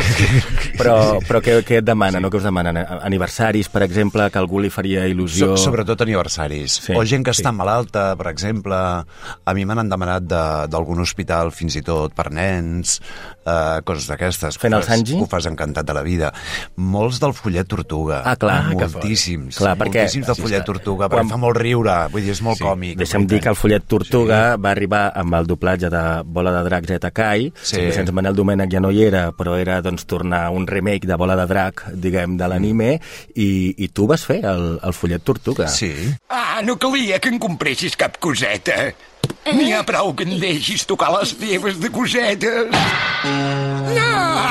però però què, què et demana, sí. no? Què us demanen? Aniversaris, per exemple, que algú li faria il·lusió? So, sobretot aniversaris. Sí. O gent que sí. està malalta, per exemple. A mi me n'han demanat d'algun hospital, fins i tot per nens, eh, coses d'aquestes. Fent el Sanji? Ho fas encantat de la vida. Molts del Follet Tortuga. Ah, clar. Moltíssims. Clar, perquè... Moltíssims del Follet Tortuga, perquè fa molt riure. Vull dir, és molt sí. còmic. Deixa'm dir que el Follet Tortuga sí. va arribar amb el doblatge de Bola de Drac Zeta Kai. Sí. Vicenç Manel Domènech ja no hi era, però era doncs, tornar un remake de Bola de Drac, diguem, de l'anime, i, i tu vas fer el, el Follet Tortuga. Sí. Ah, no calia que em compressis cap coseta. N'hi ha prou que em deixis tocar les teves de cosetes. No!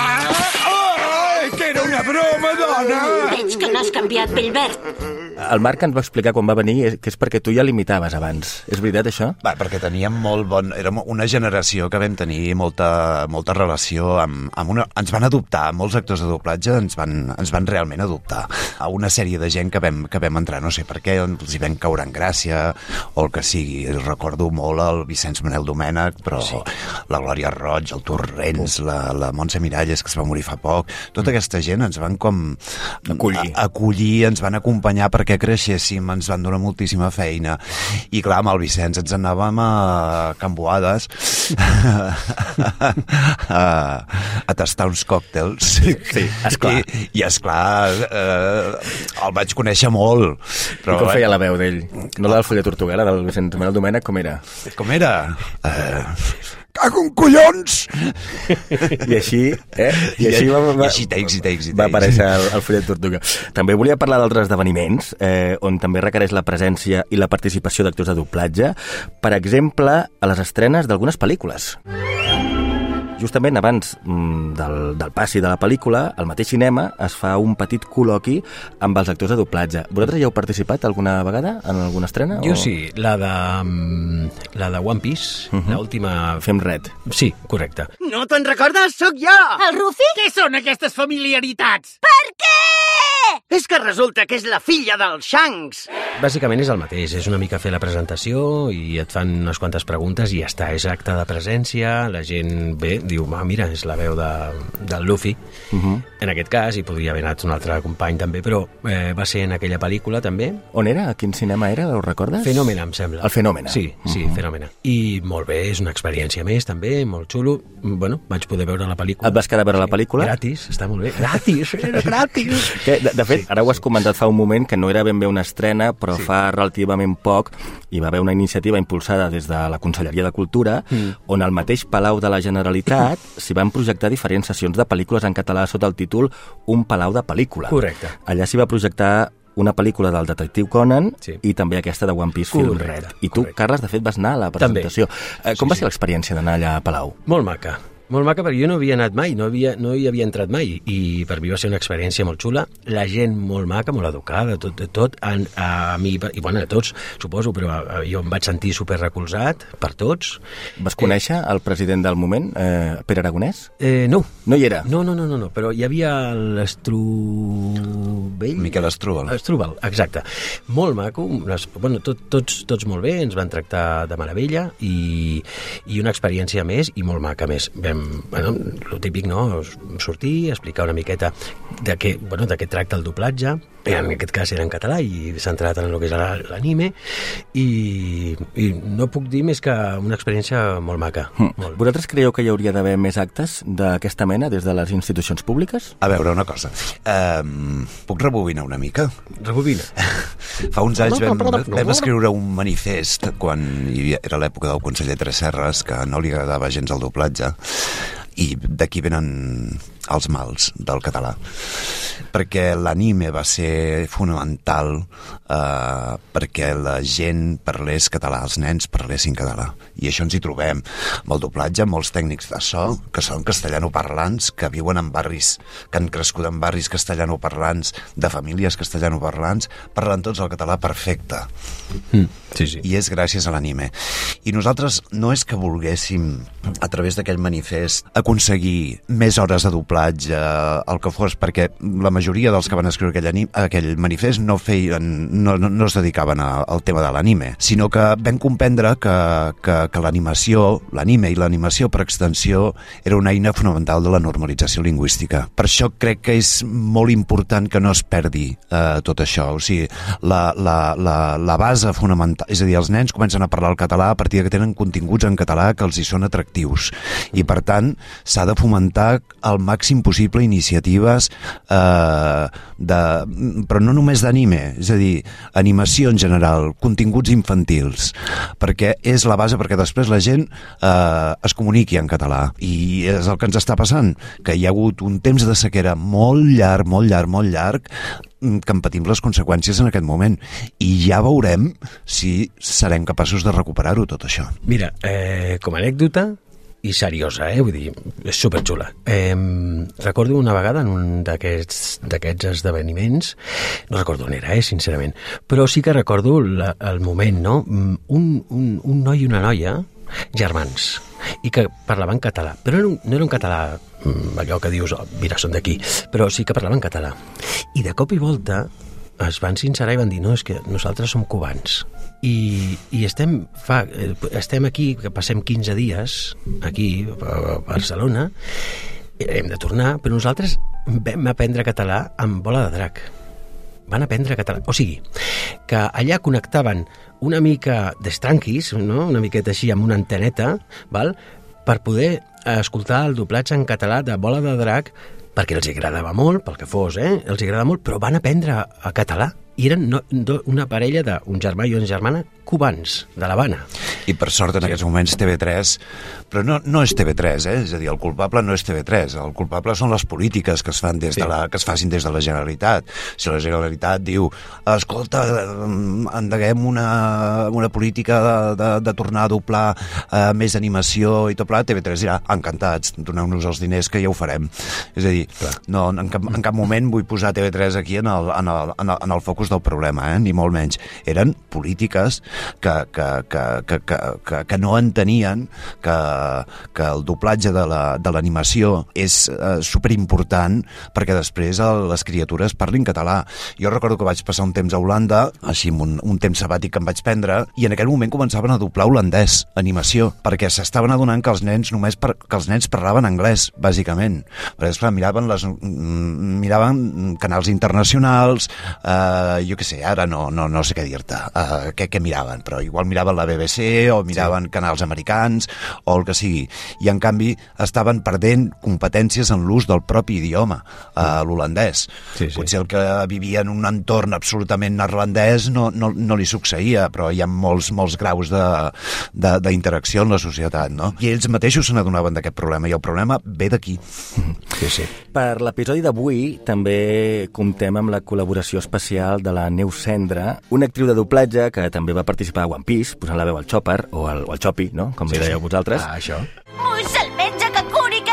Oh, que era una broma, dona! Veig que no has canviat, Bellbert. El Marc ens va explicar quan va venir que és perquè tu ja l'imitaves abans. És veritat, això? Va, perquè teníem molt bon... Érem una generació que vam tenir molta, molta relació amb, amb una... Ens van adoptar, molts actors de doblatge ens van, ens van realment adoptar a una sèrie de gent que vam, que vam entrar, no sé per què, els hi vam caure en gràcia o el que sigui. Recordo molt el Vicenç Manel Domènech, però sí. la Glòria Roig, el Torrents, la, la Montse Miralles, que es va morir fa poc. Tota mm. aquesta gent ens van com... Acollir. A, acollir, ens van acompanyar perquè creixéssim, ens van donar moltíssima feina. I clar, amb el Vicenç ens anàvem a Can Boades a, a tastar uns còctels. Sí, esclar. I, i esclar, eh, el vaig conèixer molt. Però, I com feia la veu d'ell? No la del Follet Tortuga, la del Vicenç Manel Domènech, com era? Com era? Eh... Cago en collons! I així, eh? I, I així, va, va, I així takes, i takes, i takes. va aparèixer el, el Follet Tortuga. També volia parlar d'altres esdeveniments, eh, on també requereix la presència i la participació d'actors de doblatge. Per exemple, a les estrenes d'algunes pel·lícules. Justament abans mm, del, del passi de la pel·lícula, al mateix cinema es fa un petit col·loqui amb els actors de doblatge. Vosaltres ja heu participat alguna vegada en alguna estrena? Jo o... sí, la de, la de One Piece, uh -huh. l'última... Fem red. Sí, correcte. No te'n recordes? Sóc jo! El Rufi? Què són aquestes familiaritats? Per què? És que resulta que és la filla del Shanks. Bàsicament és el mateix, és una mica fer la presentació i et fan unes quantes preguntes i ja està, és acte de presència, la gent bé, diu, ah, mira, és la veu de, del Luffy, uh -huh. en aquest cas, i podria haver anat un altre company també, però eh, va ser en aquella pel·lícula també. On era? A quin cinema era? Ho recordes? Fenòmena, em sembla. El Fenòmena. Sí, sí, uh -huh. Fenòmena. I molt bé, és una experiència més també, molt xulo. Bueno, vaig poder veure la pel·lícula. Et vas quedar a veure sí. la pel·lícula? Gratis, està molt bé. Gratis, era gratis. Que, de, de fet, sí, ara ho has comentat fa un moment, que no era ben bé una estrena, però sí. fa relativament poc hi va haver una iniciativa impulsada des de la Conselleria de Cultura, mm. on al mateix Palau de la Generalitat s'hi van projectar diferents sessions de pel·lícules en català sota el títol Un Palau de Pel·lícula. Correcte. Allà s'hi va projectar una pel·lícula del detectiu Conan sí. i també aquesta de One Piece Film Red. I tu, correcte. Carles, de fet, vas anar a la presentació. També. Com sí, va ser sí. l'experiència d'anar allà a Palau? Molt maca. molt maca, perquè jo no havia anat mai, no, havia, no hi havia entrat mai, i per mi va ser una experiència molt xula, la gent molt maca, molt educada, tot, tot a, a mi, i bueno, a tots, suposo, però a, jo em vaig sentir super recolzat per tots. Vas conèixer eh, el president del moment, eh, Pere Aragonès? Eh, no. No hi era? No, no, no, no, no, però hi havia l'Estrubell... Miquel Estrubel. Estrubel, exacte. Molt maco, unes, bueno, tot, tots, tots molt bé, ens van tractar de meravella, i, i una experiència més, i molt maca més. Vam bueno, el típic, no? Sortir, explicar una miqueta de què, bueno, de què tracta el doblatge, en aquest cas era en català i centrat en el que és l'anime, i, i no puc dir més que una experiència molt maca. Mm. Molt. Vosaltres creieu que hi hauria d'haver més actes d'aquesta mena des de les institucions públiques? A veure, una cosa. Um, puc rebobinar una mica? Rebobina. Fa uns anys vam, vam escriure un manifest quan hi havia, era l'època del conseller Tresserras, que no li agradava gens el doblatge, i d'aquí venen els mals del català, perquè l'anime va ser fonamental eh, perquè la gent parlés català, els nens parlessin català, i això ens hi trobem amb el doblatge, molts tècnics de so que són castellanoparlants, que viuen en barris, que han crescut en barris castellanoparlants, de famílies castellanoparlants, parlen tots el català perfecte. Mm, sí, sí. I és gràcies a l'anime. I nosaltres no és que volguéssim, a través d'aquell manifest, aconseguir més hores de doblatge, el que fos, perquè la majoria dels que van escriure aquell, anime, aquell manifest no feien, no, no, no es dedicaven a, al tema de l'anime, sinó que vam comprendre que, que, que l'animació, l'anime i l'animació per extensió era una eina fonamental de la normalització lingüística. Per això crec que és molt important que no es perdi eh, tot això. O sigui, la, la, la, la base fonamental, és a dir, els nens comencen a parlar el català a partir que tenen continguts en català que els hi són atractius, i per tant s'ha de fomentar al màxim possible iniciatives eh, de, però no només d'anime, és a dir, animació en general, continguts infantils, perquè és la base perquè després la gent eh, es comuniqui en català, i és el que ens està passant, que hi ha hagut un temps de sequera molt llarg, molt llarg, molt llarg, que en patim les conseqüències en aquest moment, i ja veurem si serem capaços de recuperar-ho tot això. Mira, eh, com a anècdota i seriosa, eh? Vull dir, és superxula. Eh, recordo una vegada en un d'aquests d'aquests esdeveniments, no recordo on era, eh, sincerament, però sí que recordo la, el moment, no? Un, un, un noi i una noia, germans, i que parlaven català, però no, no era un català allò que dius, oh, mira, són d'aquí, però sí que parlaven català. I de cop i volta es van sincerar i van dir, no, és que nosaltres som cubans i, i estem, fa, estem aquí, que passem quinze dies aquí a Barcelona, hem de tornar, però nosaltres vam aprendre català amb Bola de Drac. Van aprendre català, o sigui, que allà connectaven una mica d'estranquis, no? Una miqueta així amb una anteneta, val? Per poder escoltar el doblatge en català de Bola de Drac, perquè els agradava molt, pel que fos, eh? Els agradava molt, però van aprendre a català. I eren no, no, una parella d'un germà i una germana cubans, de l'Havana. I per sort en aquests moments T V tres, però no, no és T V tres, eh? És a dir, el culpable no és T V tres, el culpable són les polítiques que es fan des sí. de la, que es facin des de la Generalitat. Si la Generalitat diu, escolta, endeguem una, una política de, de, de tornar a doblar eh, més animació i tot plat, T V tres dirà, encantats, doneu-nos els diners que ja ho farem. És a dir, no, en, cap, en cap moment vull posar T V tres aquí en el, en el, en el, en el focus del problema, eh? Ni molt menys. Eren polítiques que, que, que, que, que, que, que no entenien que, que el doblatge de l'animació la, és eh, superimportant perquè després el, les criatures parlin català. Jo recordo que vaig passar un temps a Holanda, així un, un temps sabàtic que em vaig prendre, i en aquell moment començaven a doblar holandès, animació, perquè s'estaven adonant que els nens només per, que els nens parlaven anglès, bàsicament. Perquè, esclar, miraven, les, miraven canals internacionals, eh, jo què sé, ara no, no, no sé què dir-te, uh, què, què miraven, però igual miraven la B B C o miraven sí. canals americans o el que sigui, i en canvi estaven perdent competències en l'ús del propi idioma, uh, l'holandès. Sí, sí. Potser el que vivia en un entorn absolutament neerlandès no, no, no li succeïa, però hi ha molts, molts graus d'interacció en la societat, no? I ells mateixos se n'adonaven d'aquest problema, i el problema ve d'aquí. Sí, sí. Per l'episodi d'avui també comptem amb la col·laboració especial de la Neus Cendra, una actriu de doblatge que també va participar a One Piece, posant la veu al Chopper, o al, o al Choppy, no? Com li dèieu vosaltres. Ah, això. Muix el metge que curi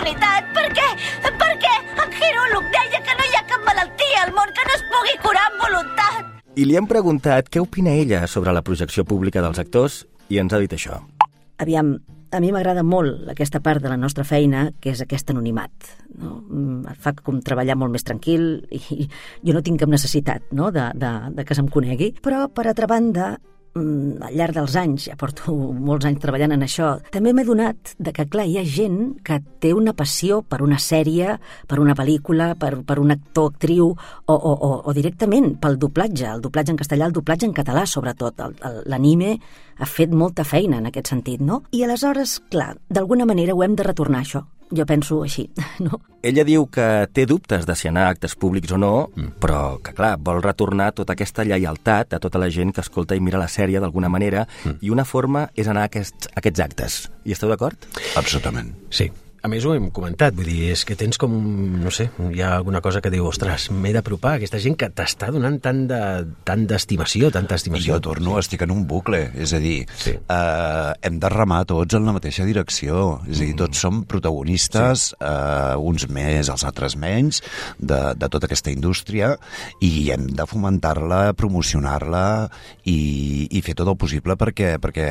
oportunitat. Per què? Per què? En Hiruluk deia que no hi ha cap malaltia al món que no es pugui curar amb voluntat. I li hem preguntat què opina ella sobre la projecció pública dels actors i ens ha dit això. Aviam, a mi m'agrada molt aquesta part de la nostra feina, que és aquest anonimat. No? Em fa com treballar molt més tranquil i jo no tinc cap necessitat, no? de, de, de que se'm conegui. Però, per altra banda, al llarg dels anys, ja porto molts anys treballant en això, també m'he donat de que, clar, hi ha gent que té una passió per una sèrie, per una pel·lícula, per, per un actor, actriu, o, o, o, o directament pel doblatge, el doblatge en castellà, el doblatge en català, sobretot. L'anime ha fet molta feina en aquest sentit, no? I aleshores, clar, d'alguna manera ho hem de retornar, això. Jo penso així, no? Ella diu que té dubtes de si anar a actes públics o no, mm. però que, clar, vol retornar tota aquesta lleialtat a tota la gent que escolta i mira la sèrie d'alguna manera, mm. i una forma és anar a aquests, a aquests actes. Hi esteu d'acord? Absolutament. Sí. A més, ho hem comentat, vull dir, és que tens com, no sé, hi ha alguna cosa que diu, ostres, m'he d'apropar a aquesta gent que t'està donant tant de, tant d'estimació, tanta estimació. Jo torno, estic en un bucle, és a dir, sí. eh, hem de remar tots en la mateixa direcció, és a dir, tots som protagonistes, sí. eh, uns més, els altres menys, de, de tota aquesta indústria, i hem de fomentar-la, promocionar-la i, i fer tot el possible perquè, perquè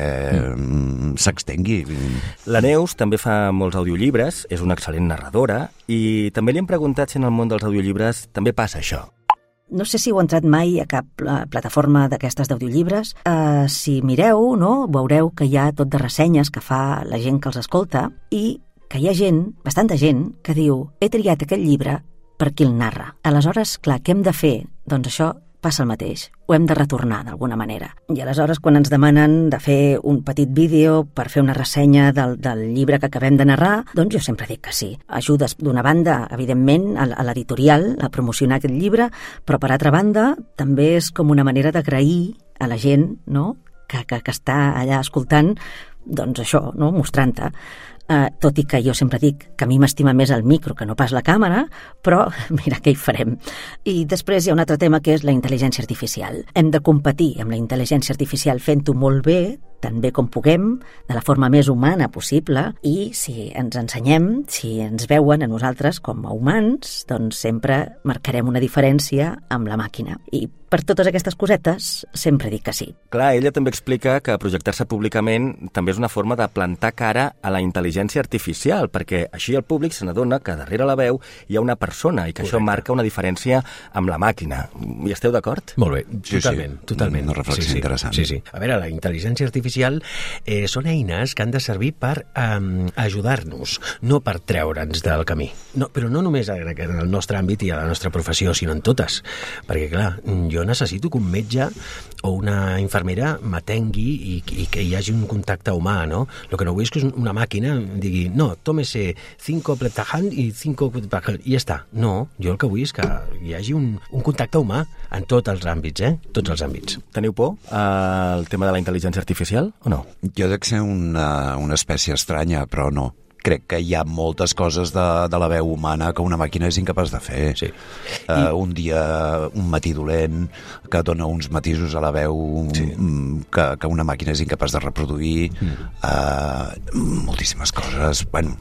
mm. s'extengui. La Neus també fa molts audiollibres, és una excel·lent narradora i també li hem preguntat si en el món dels audiollibres també passa això. No sé si heu entrat mai a cap plataforma d'aquestes d'audiollibres. Uh, si mireu, no, veureu que hi ha tot de ressenyes que fa la gent que els escolta i que hi ha gent, bastanta gent, que diu he triat aquest llibre per qui el narra. Aleshores, clar, què hem de fer? Doncs això passa el mateix. Ho hem de retornar d'alguna manera. I aleshores, quan ens demanen de fer un petit vídeo per fer una ressenya del, del llibre que acabem de narrar, doncs jo sempre dic que sí. Ajudes d'una banda, evidentment, a, a l'editorial a promocionar aquest llibre, però per altra banda també és com una manera d'agrair a la gent, no?, que, que, que està allà escoltant, doncs això, no?, mostrant-te. Uh, tot i que jo sempre dic que a mi m'estima més el micro que no pas la càmera, però mira què hi farem. I després hi ha un altre tema que és la intel·ligència artificial. Hem de competir amb la intel·ligència artificial fent-ho molt bé, tan bé com puguem, de la forma més humana possible, i si ens ensenyem, si ens veuen a nosaltres com a humans, doncs sempre marcarem una diferència amb la màquina. I per totes aquestes cosetes sempre dic que sí. Clar, ella també explica que projectar-se públicament també és una forma de plantar cara a la intel·ligència artificial, perquè així el públic se n'adona que darrere la veu hi ha una persona i que Correcte. Això marca una diferència amb la màquina. Hi esteu d'acord? Molt bé, totalment. Sí, sí. totalment. Una reflexió sí, sí. interessant. Sí, sí. A veure, la intel·ligència artificial eh, són eines que han de servir per eh, ajudar-nos, no per treure'ns del camí. No, però no només en el nostre àmbit i a la nostra professió, sinó en totes. Perquè, clar, jo necessito que un metge o una infermera m'atengui i, i que hi hagi un contacte humà, no? El que no vull és que una màquina em digui, no, tómese cinco Pletahan i cinco Pletahan, i ja està. No, jo el que vull és que hi hagi un, un contacte humà en tots els àmbits, eh? Tots els àmbits. Teniu por al tema de la intel·ligència artificial o no? Jo dec ser una, una espècie estranya, però no. Crec que hi ha moltes coses de, de la veu humana que una màquina és incapaç de fer. Sí. Uh, I... Un dia, un matí dolent, que dona uns matisos a la veu sí. que, que una màquina és incapaç de reproduir. Mm. Uh, moltíssimes coses. Bueno,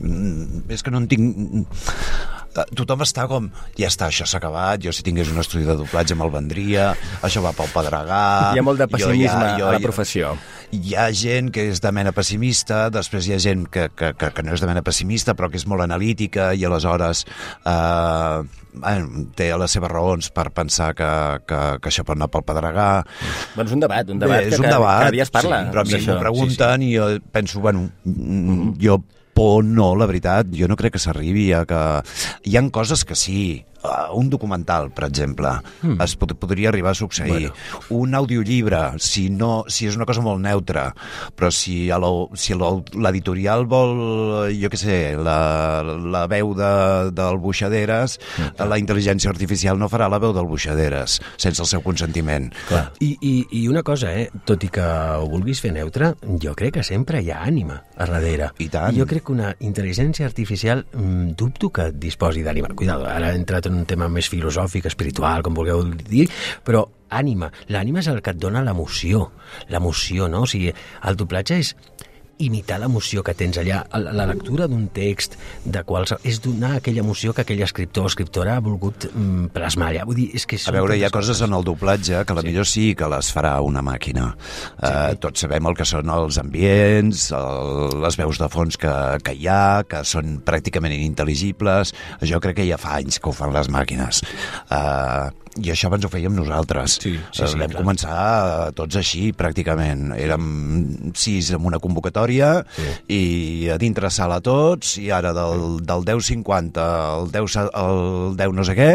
és que no en tinc... Tothom està com, ja està, això s'ha acabat, jo si tingués un estudi de doblatge me'l vendria, això va pel pedregar... Hi ha molt de pessimisme jo, jo, a la professió. Hi ha gent que és de mena pessimista, després hi ha gent que, que, que, que no és de mena pessimista, però que és molt analítica i aleshores eh, bueno, té les seves raons per pensar que, que, que això pot anar pel pedregar. Bueno, és un debat, un debat Bé, que un cada, debat, cada dia es parla. Sí, però a mi m'ho pregunten sí, sí. i jo penso, bueno, mm-hmm. jo por no, la veritat, jo no crec que s'arribi a que... Hi han coses que sí, uh, un documental, per exemple, mm. es pod podria arribar a succeir. Bueno. Un audiollibre, si, no, si és una cosa molt neutra, però si l'editorial si vol, jo què sé, la, la veu de, del Buixaderes, mm. la intel·ligència artificial no farà la veu del Buixaderes, sense el seu consentiment. Clar. I, i, I una cosa, eh? Tot i que ho vulguis fer neutre, jo crec que sempre hi ha ànima a darrere. I tant. I jo crec que una intel·ligència artificial mmm, dubto que disposi d'ànima. Cuidado, ara he entrat en un tema més filosòfic, espiritual, com vulgueu dir, però ànima. L'ànima és el que et dona l'emoció. L'emoció, no? O sigui, el doblatge és imitar l'emoció que tens allà. La, la lectura d'un text de qualsevol... és donar aquella emoció que aquell escriptor o escriptora ha volgut mm, plasmar allà. Vull dir, és que a veure, hi ha coses en el doblatge que la millor sí que les farà una màquina. Sí. Uh, tots sabem el que són els ambients, el, les veus de fons que, que hi ha, que són pràcticament inintel·ligibles. Jo crec que ja fa anys que ho fan les màquines. Uh, I això abans ho fèiem nosaltres. Sí, sí, sí, Vam clar. començar tots així, pràcticament. Érem sis en una convocatòria sí. i a dintre sala tots, i ara del, del deu cinquanta al deu, al deu no sé què,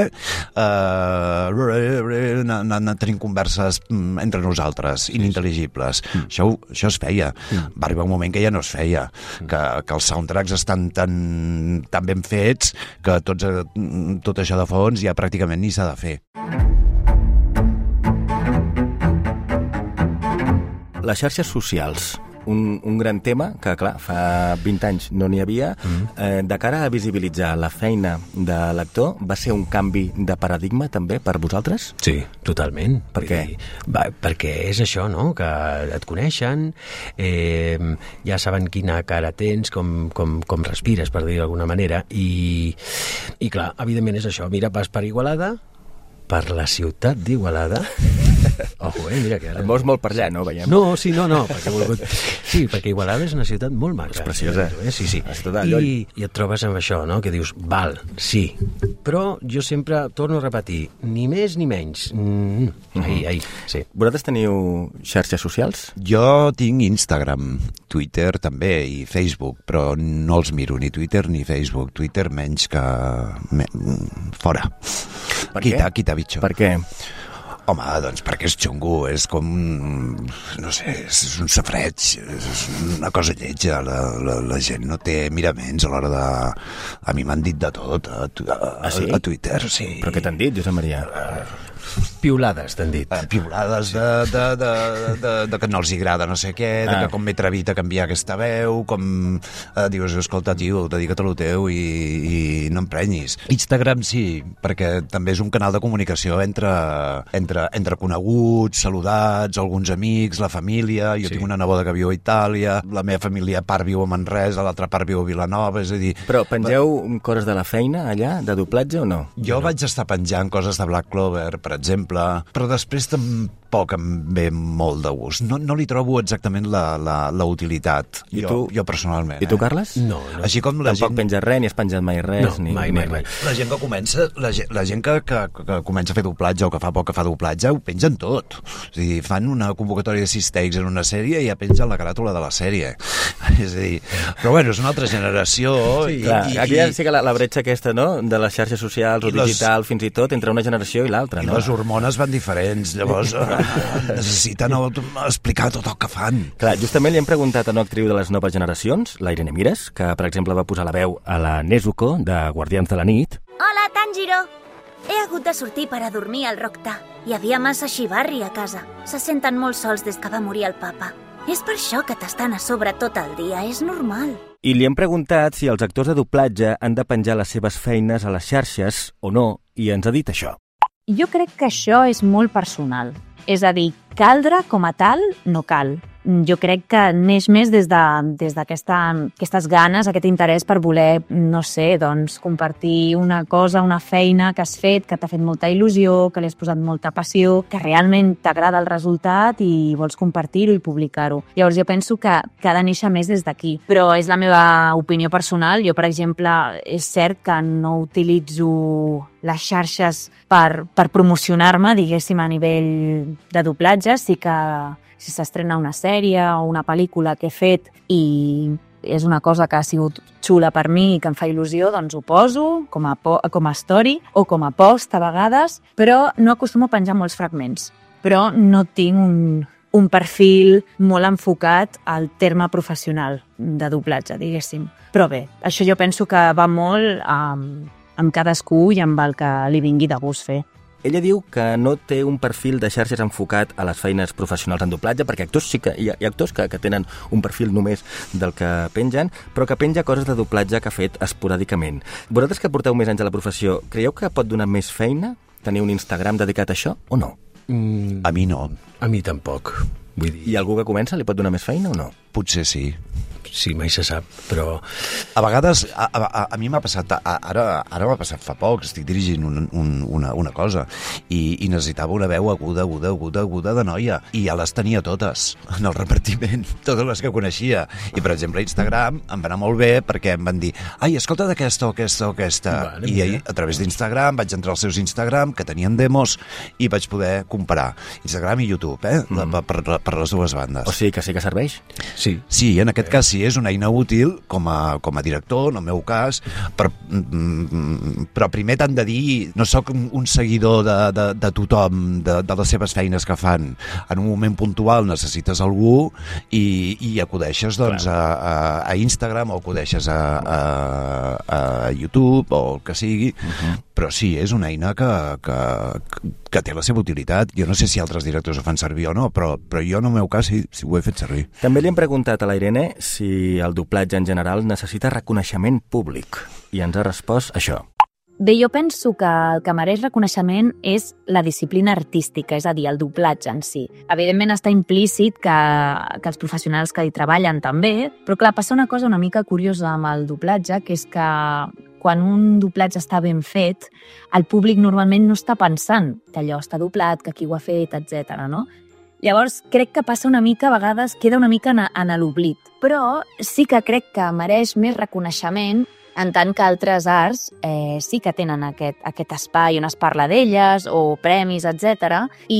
eh, anant tenint converses entre nosaltres, inintel·ligibles. Mm. Això, això es feia. Mm. Va arribar un moment que ja no es feia, mm. que, que els soundtracks estan tan, tan ben fets que tots, tot això de fons ja pràcticament ni s'ha de fer. Les xarxes socials, un, un gran tema que, clar, fa vint anys no n'hi havia. Mm. Eh, de cara a visibilitzar la feina de l'actor, va ser un canvi de paradigma també per vosaltres? Sí, totalment. Per què? Va, perquè és això, no?, que et coneixen, eh, ja saben quina cara tens, com, com, com respires, per dir d'alguna manera, i, i clar, evidentment és això. Mira, vas per Igualada, per la ciutat d'Igualada. Ojo, eh, mira que ara... Et mous molt per allà, no? Veiem. No, sí, no, no, perquè he volgut... Sí, perquè Igualada és una ciutat molt maca. És preciosa. Eh? Sí, sí. I, I et trobes amb això, no?, que dius, val, sí. Però jo sempre torno a repetir, ni més ni menys. Mm, ai, ai, sí. Vosaltres teniu xarxes socials? Jo tinc Instagram, Twitter també i Facebook, però no els miro, ni Twitter ni Facebook. Twitter menys que... Me... Fora. Per quita, què? Quita, bitxo. Per què? Home, doncs perquè és xungo, és com, no sé, és un safreig, és una cosa lletja, la, la, la gent no té miraments a l'hora de... A mi m'han dit de tot a, a, ah, sí? a Twitter, sí. Però què t'han dit, Josep Maria? Piulades, t'han dit. Uh, piulades de, de, de, de, de que no els agrada no sé què, de ah. que com m'he atrevit a canviar aquesta veu, com uh, dius, escolta, tio, dedica't a lo teu i, i no emprenyis. Instagram sí, perquè també és un canal de comunicació entre, entre, entre coneguts, saludats, alguns amics, la família. Jo sí. tinc una neboda que viu a Itàlia, la meva família part viu a Manresa, l'altra part viu a Vilanova, és a dir... Però pengeu va... coses de la feina allà, de doblatge o no? Jo no. vaig estar penjant coses de Black Clover, per exemple, però després tampoc em ve molt de gust. No, no li trobo exactament la, la, la utilitat, I jo, tu? jo personalment. I tu, Carles? Eh? No, no. Així com la Tampoc gent... penges res, ni has penjat mai res. No, ni, mai, ni mai, mai. La gent que comença, la gent, la gent que, que, que comença a fer doblatge o que fa poc que fa doblatge, ho pengen tot. És a dir, fan una convocatòria de sis takes en una sèrie i ja pengen la caràtula de la sèrie. És a dir, però bueno, és una altra generació. Sí, i, clar, i, aquí ja sí que la, la bretxa aquesta, no?, de les xarxes socials o les, digital, fins i tot, entre una generació i l'altra, I no? les hormones van diferents, llavors necessiten explicar tot el que fan. Clar, justament li hem preguntat a una actriu de les noves generacions, la Irene Mires, que, per exemple, va posar la veu a la Nezuko, de Guardians de la Nit. Hola, Tanjiro. He hagut de sortir per a dormir al Rocta. Hi havia massa xivarri a casa. Se senten molt sols des que va morir el papa. És per això que t'estan a sobre tot el dia, és normal. I li hem preguntat si els actors de doblatge han de penjar les seves feines a les xarxes o no, i ens ha dit això. Jo crec que això és molt personal. És a dir, caldre com a tal no cal. Jo crec que neix més des d'aquestes ganes, aquest interès per voler, no sé, doncs, compartir una cosa, una feina que has fet, que t'ha fet molta il·lusió, que li has posat molta passió, que realment t'agrada el resultat i vols compartir-ho i publicar-ho. Llavors jo penso que, que ha de néixer més des d'aquí. Però és la meva opinió personal. Jo, per exemple, és cert que no utilitzo les xarxes per, per promocionar-me, diguéssim, a nivell de doblatge. Sí que si s'estrena una sèrie o una pel·lícula que he fet i és una cosa que ha sigut xula per mi i que em fa il·lusió, doncs ho poso com a, po com a story o com a post a vegades, però no acostumo a penjar molts fragments. Però no tinc un, un perfil molt enfocat al terme professional de doblatge, diguéssim. Però bé, això jo penso que va molt amb, amb cadascú i amb el que li vingui de gust fer. Ella diu que no té un perfil de xarxes enfocat a les feines professionals en doblatge, perquè actors sí que hi ha, hi ha actors que, que tenen un perfil només del que pengen, però que penja coses de doblatge que ha fet esporàdicament. Vosaltres que porteu més anys a la professió, creieu que pot donar més feina tenir un Instagram dedicat a això o no? Mm, a mi no. A mi tampoc. Vull dir... I algú que comença li pot donar més feina o no? Potser sí. sí, mai se sap, però... A vegades, a, a, a mi m'ha passat, a, ara, ara m'ha passat fa poc, estic dirigint un, un, una, una cosa, i, i necessitava una veu aguda, aguda, aguda, aguda de noia, i ja les tenia totes, en el repartiment, totes les que coneixia. I, per exemple, a Instagram em va anar molt bé perquè em van dir, ai, escolta d'aquesta o aquesta o aquesta, vale, i ahir, a través d'Instagram, vaig entrar als seus Instagram, que tenien demos, i vaig poder comparar Instagram i YouTube, eh, mm. per, per, per les dues bandes. O sigui que sí que serveix? Sí. Sí, en aquest cas sí, és una eina útil com a, com a director, en el meu cas, per, però primer t'han de dir, no sóc un seguidor de, de, de tothom, de, de les seves feines que fan. En un moment puntual necessites algú i, i acudeixes doncs, a, a, a Instagram o acudeixes a, a, a YouTube o el que sigui, uh-huh. Però sí, és una eina que, que, que té la seva utilitat. Jo no sé si altres directors ho fan servir o no, però, però jo en el meu cas sí, sí ho he fet servir. També li hem preguntat a la Irene si el doblatge en general necessita reconeixement públic i ens ha respost això. Bé, jo penso que el que mereix reconeixement és la disciplina artística, és a dir, el doblatge en si. Evidentment està implícit que, que els professionals que hi treballen també, però clar, passa una cosa una mica curiosa amb el doblatge, que és que quan un doblatge està ben fet, el públic normalment no està pensant que allò està doblat, que qui ho ha fet, etcètera, no? Llavors, crec que passa una mica, a vegades queda una mica en, en l'oblit, però sí que crec que mereix més reconeixement en tant que altres arts eh, sí que tenen aquest, aquest espai on es parla d'elles, o premis, etcètera.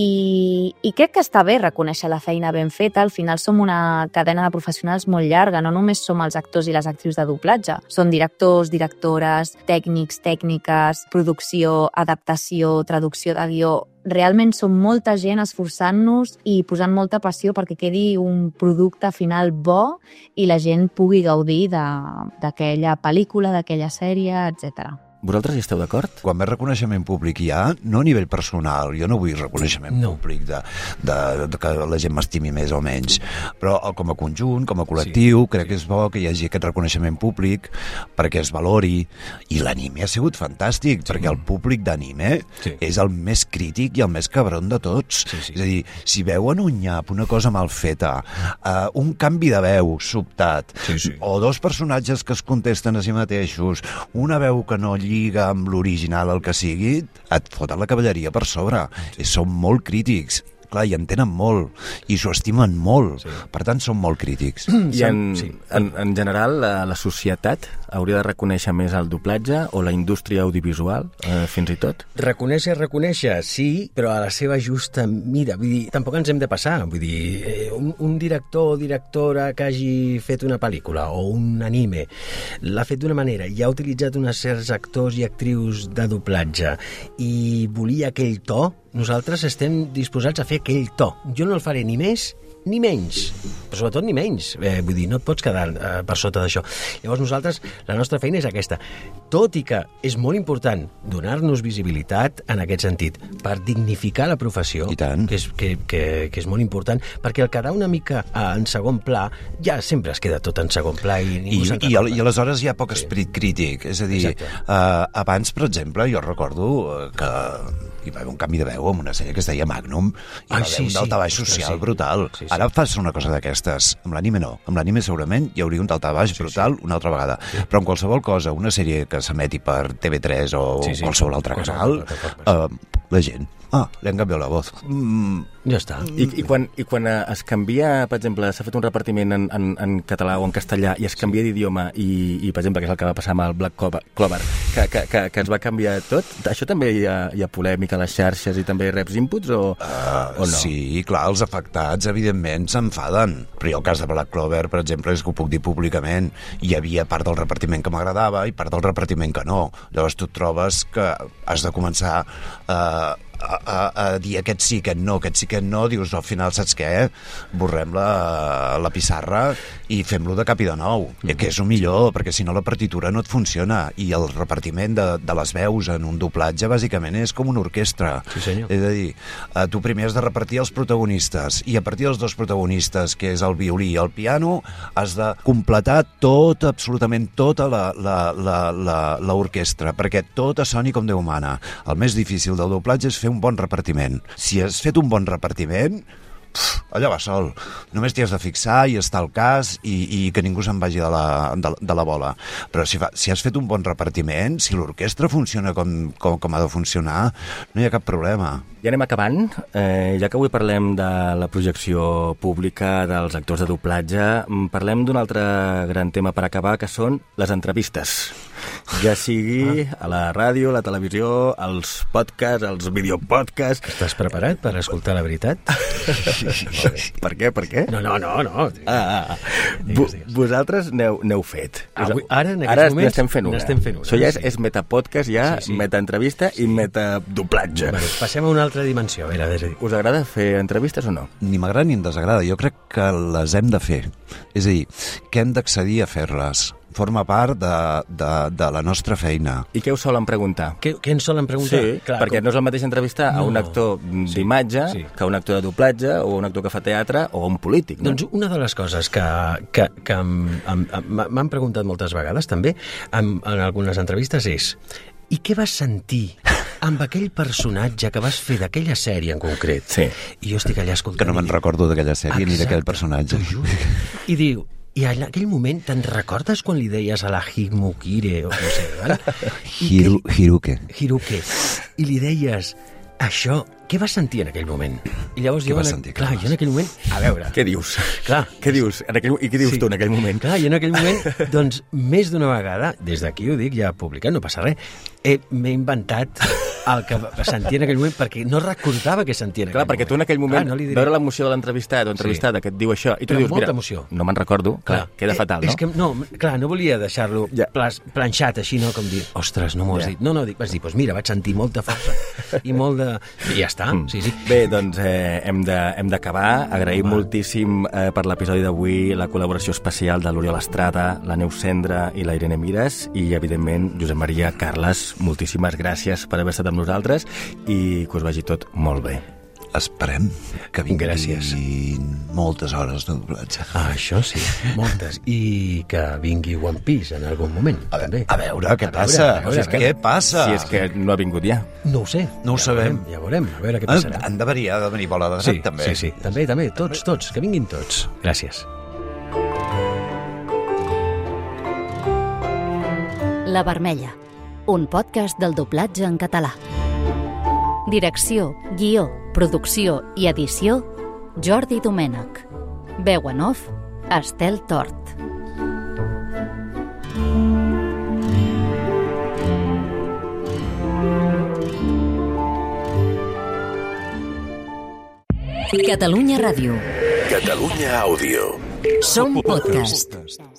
I, I crec que està bé reconèixer la feina ben feta. Al final som una cadena de professionals molt llarga, no només som els actors i les actrius de doblatge. Són directors, directores, tècnics, tècniques, producció, adaptació, traducció de guió. Realment som molta gent esforçant-nos i posant molta passió perquè quedi un producte final bo i la gent pugui gaudir d'aquella pel·lícula, d'aquella sèrie, etcètera. Vosaltres hi esteu d'acord? Quan més reconeixement públic hi ha, no a nivell personal, jo no vull reconeixement no. públic de, de, de que la gent m'estimi més o menys, però com a conjunt, com a col·lectiu, sí. crec que és bo que hi hagi aquest reconeixement públic perquè es valori, i l'anime ha sigut fantàstic, sí. perquè el públic d'anime sí. és el més crític i el més cabron de tots. Sí, sí. És a dir, si veuen un nyap, una cosa mal feta, uh, un canvi de veu sobtat, sí, sí. o dos personatges que es contesten a si mateixos, una veu que no lliga amb l'original, el que sigui, et foten la cavalleria per sobre. Sí. Són molt crítics. Clar, i en tenen molt, i s'ho estimen molt. Sí. Per tant, són molt crítics. I en, sí. en, en general, la, la societat hauria de reconèixer més el doblatge o la indústria audiovisual, eh, fins i tot? Reconèixer, reconèixer, sí, però a la seva justa mida. Vull dir, tampoc ens hem de passar. Vull dir, eh, un, un director o directora que hagi fet una pel·lícula o un anime l'ha fet d'una manera i ha utilitzat uns certs actors i actrius de doblatge i volia aquell to, nosaltres estem disposats a fer aquell to. Jo no el faré ni més ni menys, però sobretot ni menys. Eh, vull dir, no et pots quedar eh, per sota d'això. Llavors nosaltres, la nostra feina és aquesta. Tot i que és molt important donar-nos visibilitat en aquest sentit, per dignificar la professió, I tant. Que, és, que, que, que és molt important, perquè el quedar una mica en segon pla, ja sempre es queda tot en segon pla i ningú I, i, i aleshores hi ha poc esperit sí. crític. És a dir, uh, abans, per exemple, jo recordo que hi va haver un canvi de veu amb una sèrie que es deia Magnum, i va haver sí, un daltabaix sí. social sí. brutal. Sí, sí. Ara fas una cosa d'aquestes. Amb l'anime no. Amb l'anime segurament hi hauria un daltabaix sí, brutal sí. una altra vegada. Sí. Però en qualsevol cosa, una sèrie que s'emeti per T V tres o sí, sí. qualsevol altre canal, uh, la gent... Ah, li han canviat la voz. Mm. Ja està. I, i quan, i quan es canvia, per exemple, s'ha fet un repartiment en, en, en català o en castellà i es canvia d'idioma i, i, per exemple, que és el que va passar amb el Black Clover, que, que, que, que ens va canviar tot, això també hi ha, hi ha polèmica a les xarxes i també reps inputs o, uh, o no? Sí, clar, els afectats, evidentment, s'enfaden. Però jo, el cas de Black Clover, per exemple, és que ho puc dir públicament, hi havia part del repartiment que m'agradava i part del repartiment que no. Llavors tu et trobes que has de començar a... Uh, A, a, a dir aquest sí, aquest no, aquest sí, aquest no, dius, al final saps què? Borrem la, la pissarra i fem-lo de cap i de nou, mm-hmm. que és el millor, perquè si no la partitura no et funciona, i el repartiment de, de les veus en un doblatge bàsicament és com una orquestra. Sí, senyor. És a dir, eh, tu primer has de repartir els protagonistes, i a partir dels dos protagonistes, que és el violí i el piano, has de completar tot, absolutament tota l'orquestra, perquè tot soni com Déu mana. El més difícil del doblatge és fer un bon repartiment. Si has fet un bon repartiment, pf, allò va sol. Només t'hi has de fixar i estar al cas i, i que ningú se'n vagi de la, de, de la bola. Però si, fa, si has fet un bon repartiment, si l'orquestra funciona com, com, com ha de funcionar, no hi ha cap problema. Ja anem acabant. Eh, ja que avui parlem de la projecció pública dels actors de doblatge, parlem d'un altre gran tema per acabar, que són les entrevistes. Ja sigui a la ràdio, a la televisió, als podcasts, als videopodcasts... Estàs preparat per escoltar la veritat? Per què, per què? No, no, no. no. Ah, ah, ah. Digues, digues. Vosaltres n'heu fet. Avui, ara, en ara aquests moments, n'estem fent una. N'estem fent una. Això ja és, sí. és metapodcast, ja, sí, sí. Metaentrevista sí. i metadoblatge. Bueno, passem a una altra dimensió. A veure, a veure. Us agrada fer entrevistes o no? Ni m'agrada ni em desagrada. Jo crec que les hem de fer. És a dir, que hem d'accedir a fer-les. Forma part de, de, de la nostra feina. I què us solen preguntar? Què, què ens solen preguntar? Sí, clar, perquè com... no és el mateix entrevistar no. a un actor d'imatge sí, sí. que a un actor de doblatge o un actor que fa teatre o a un polític. No? Doncs una de les coses que, que, que m'han preguntat moltes vegades també en, en algunes entrevistes és: i què vas sentir amb aquell personatge que vas fer d'aquella sèrie en concret? Sí. I jo estic allà escoltant... Que no me'n recordo d'aquella sèrie Exacte. Ni d'aquell personatge. I diu... I en aquell moment, te'n recordes quan li deies a la Himukire o no sé, vale? Hiru, Hiruke. Hiruke. I li deies, això, què vas sentir en aquell moment? I llavors què jo, vas en, sentir? Clar, jo en aquell moment, a veure... Què dius? Clar. Què dius? En aquell, I què dius sí. tu en aquell moment? Clar, i en aquell moment, doncs, més d'una vegada, des d'aquí ho dic ja publicat, no passa res, eh, m'he inventat el que sentia en aquell moment, perquè no recordava què sentia en clar, aquell moment. perquè tu en aquell moment, clar, no diré... veure l'emoció de l'entrevistat o entrevistada sí. que et diu això, i tu però dius, mira, emoció. no me'n recordo, clar, clar, queda eh, fatal, no? És que, no, clar, no volia deixar-lo ja. planxat així, no? Com dir, ostres, no m'ho has ja. dit. No, no, dic, vas dir, doncs mira, vaig sentir molta força i molt de... I ja està, mm. sí, sí. Bé, doncs eh, hem d'acabar. Agraïm Va. moltíssim eh, per l'episodi d'avui la col·laboració especial de l'Oriol Estrada, la Neus Cendra i la Irene Mires i, evidentment, Josep Maria Carles, moltíssimes gràcies per haver estat amb nosaltres i que us vagi tot molt bé. Esperem que vinguin Gràcies. moltes hores de doblatge. Ah, això sí, moltes. I que vingui One Piece en algun moment. A, també. a veure, què a passa? A veure, a veure, què passa? Si és que no ha vingut ja. No ho sé. No ho ja sabem. Veurem, ja veurem, a veure què passarà. Han de venir, ha de venir bola de sí, gat, també. Sí, sí, també, també. Tots, tots, que vinguin tots. Gràcies. La Vermella, un podcast del doblatge en català. Direcció, guió, producció i edició, Jordi Domènech. Veu en off, Estel Tort. Catalunya Ràdio. Catalunya Àudio. Som podcast.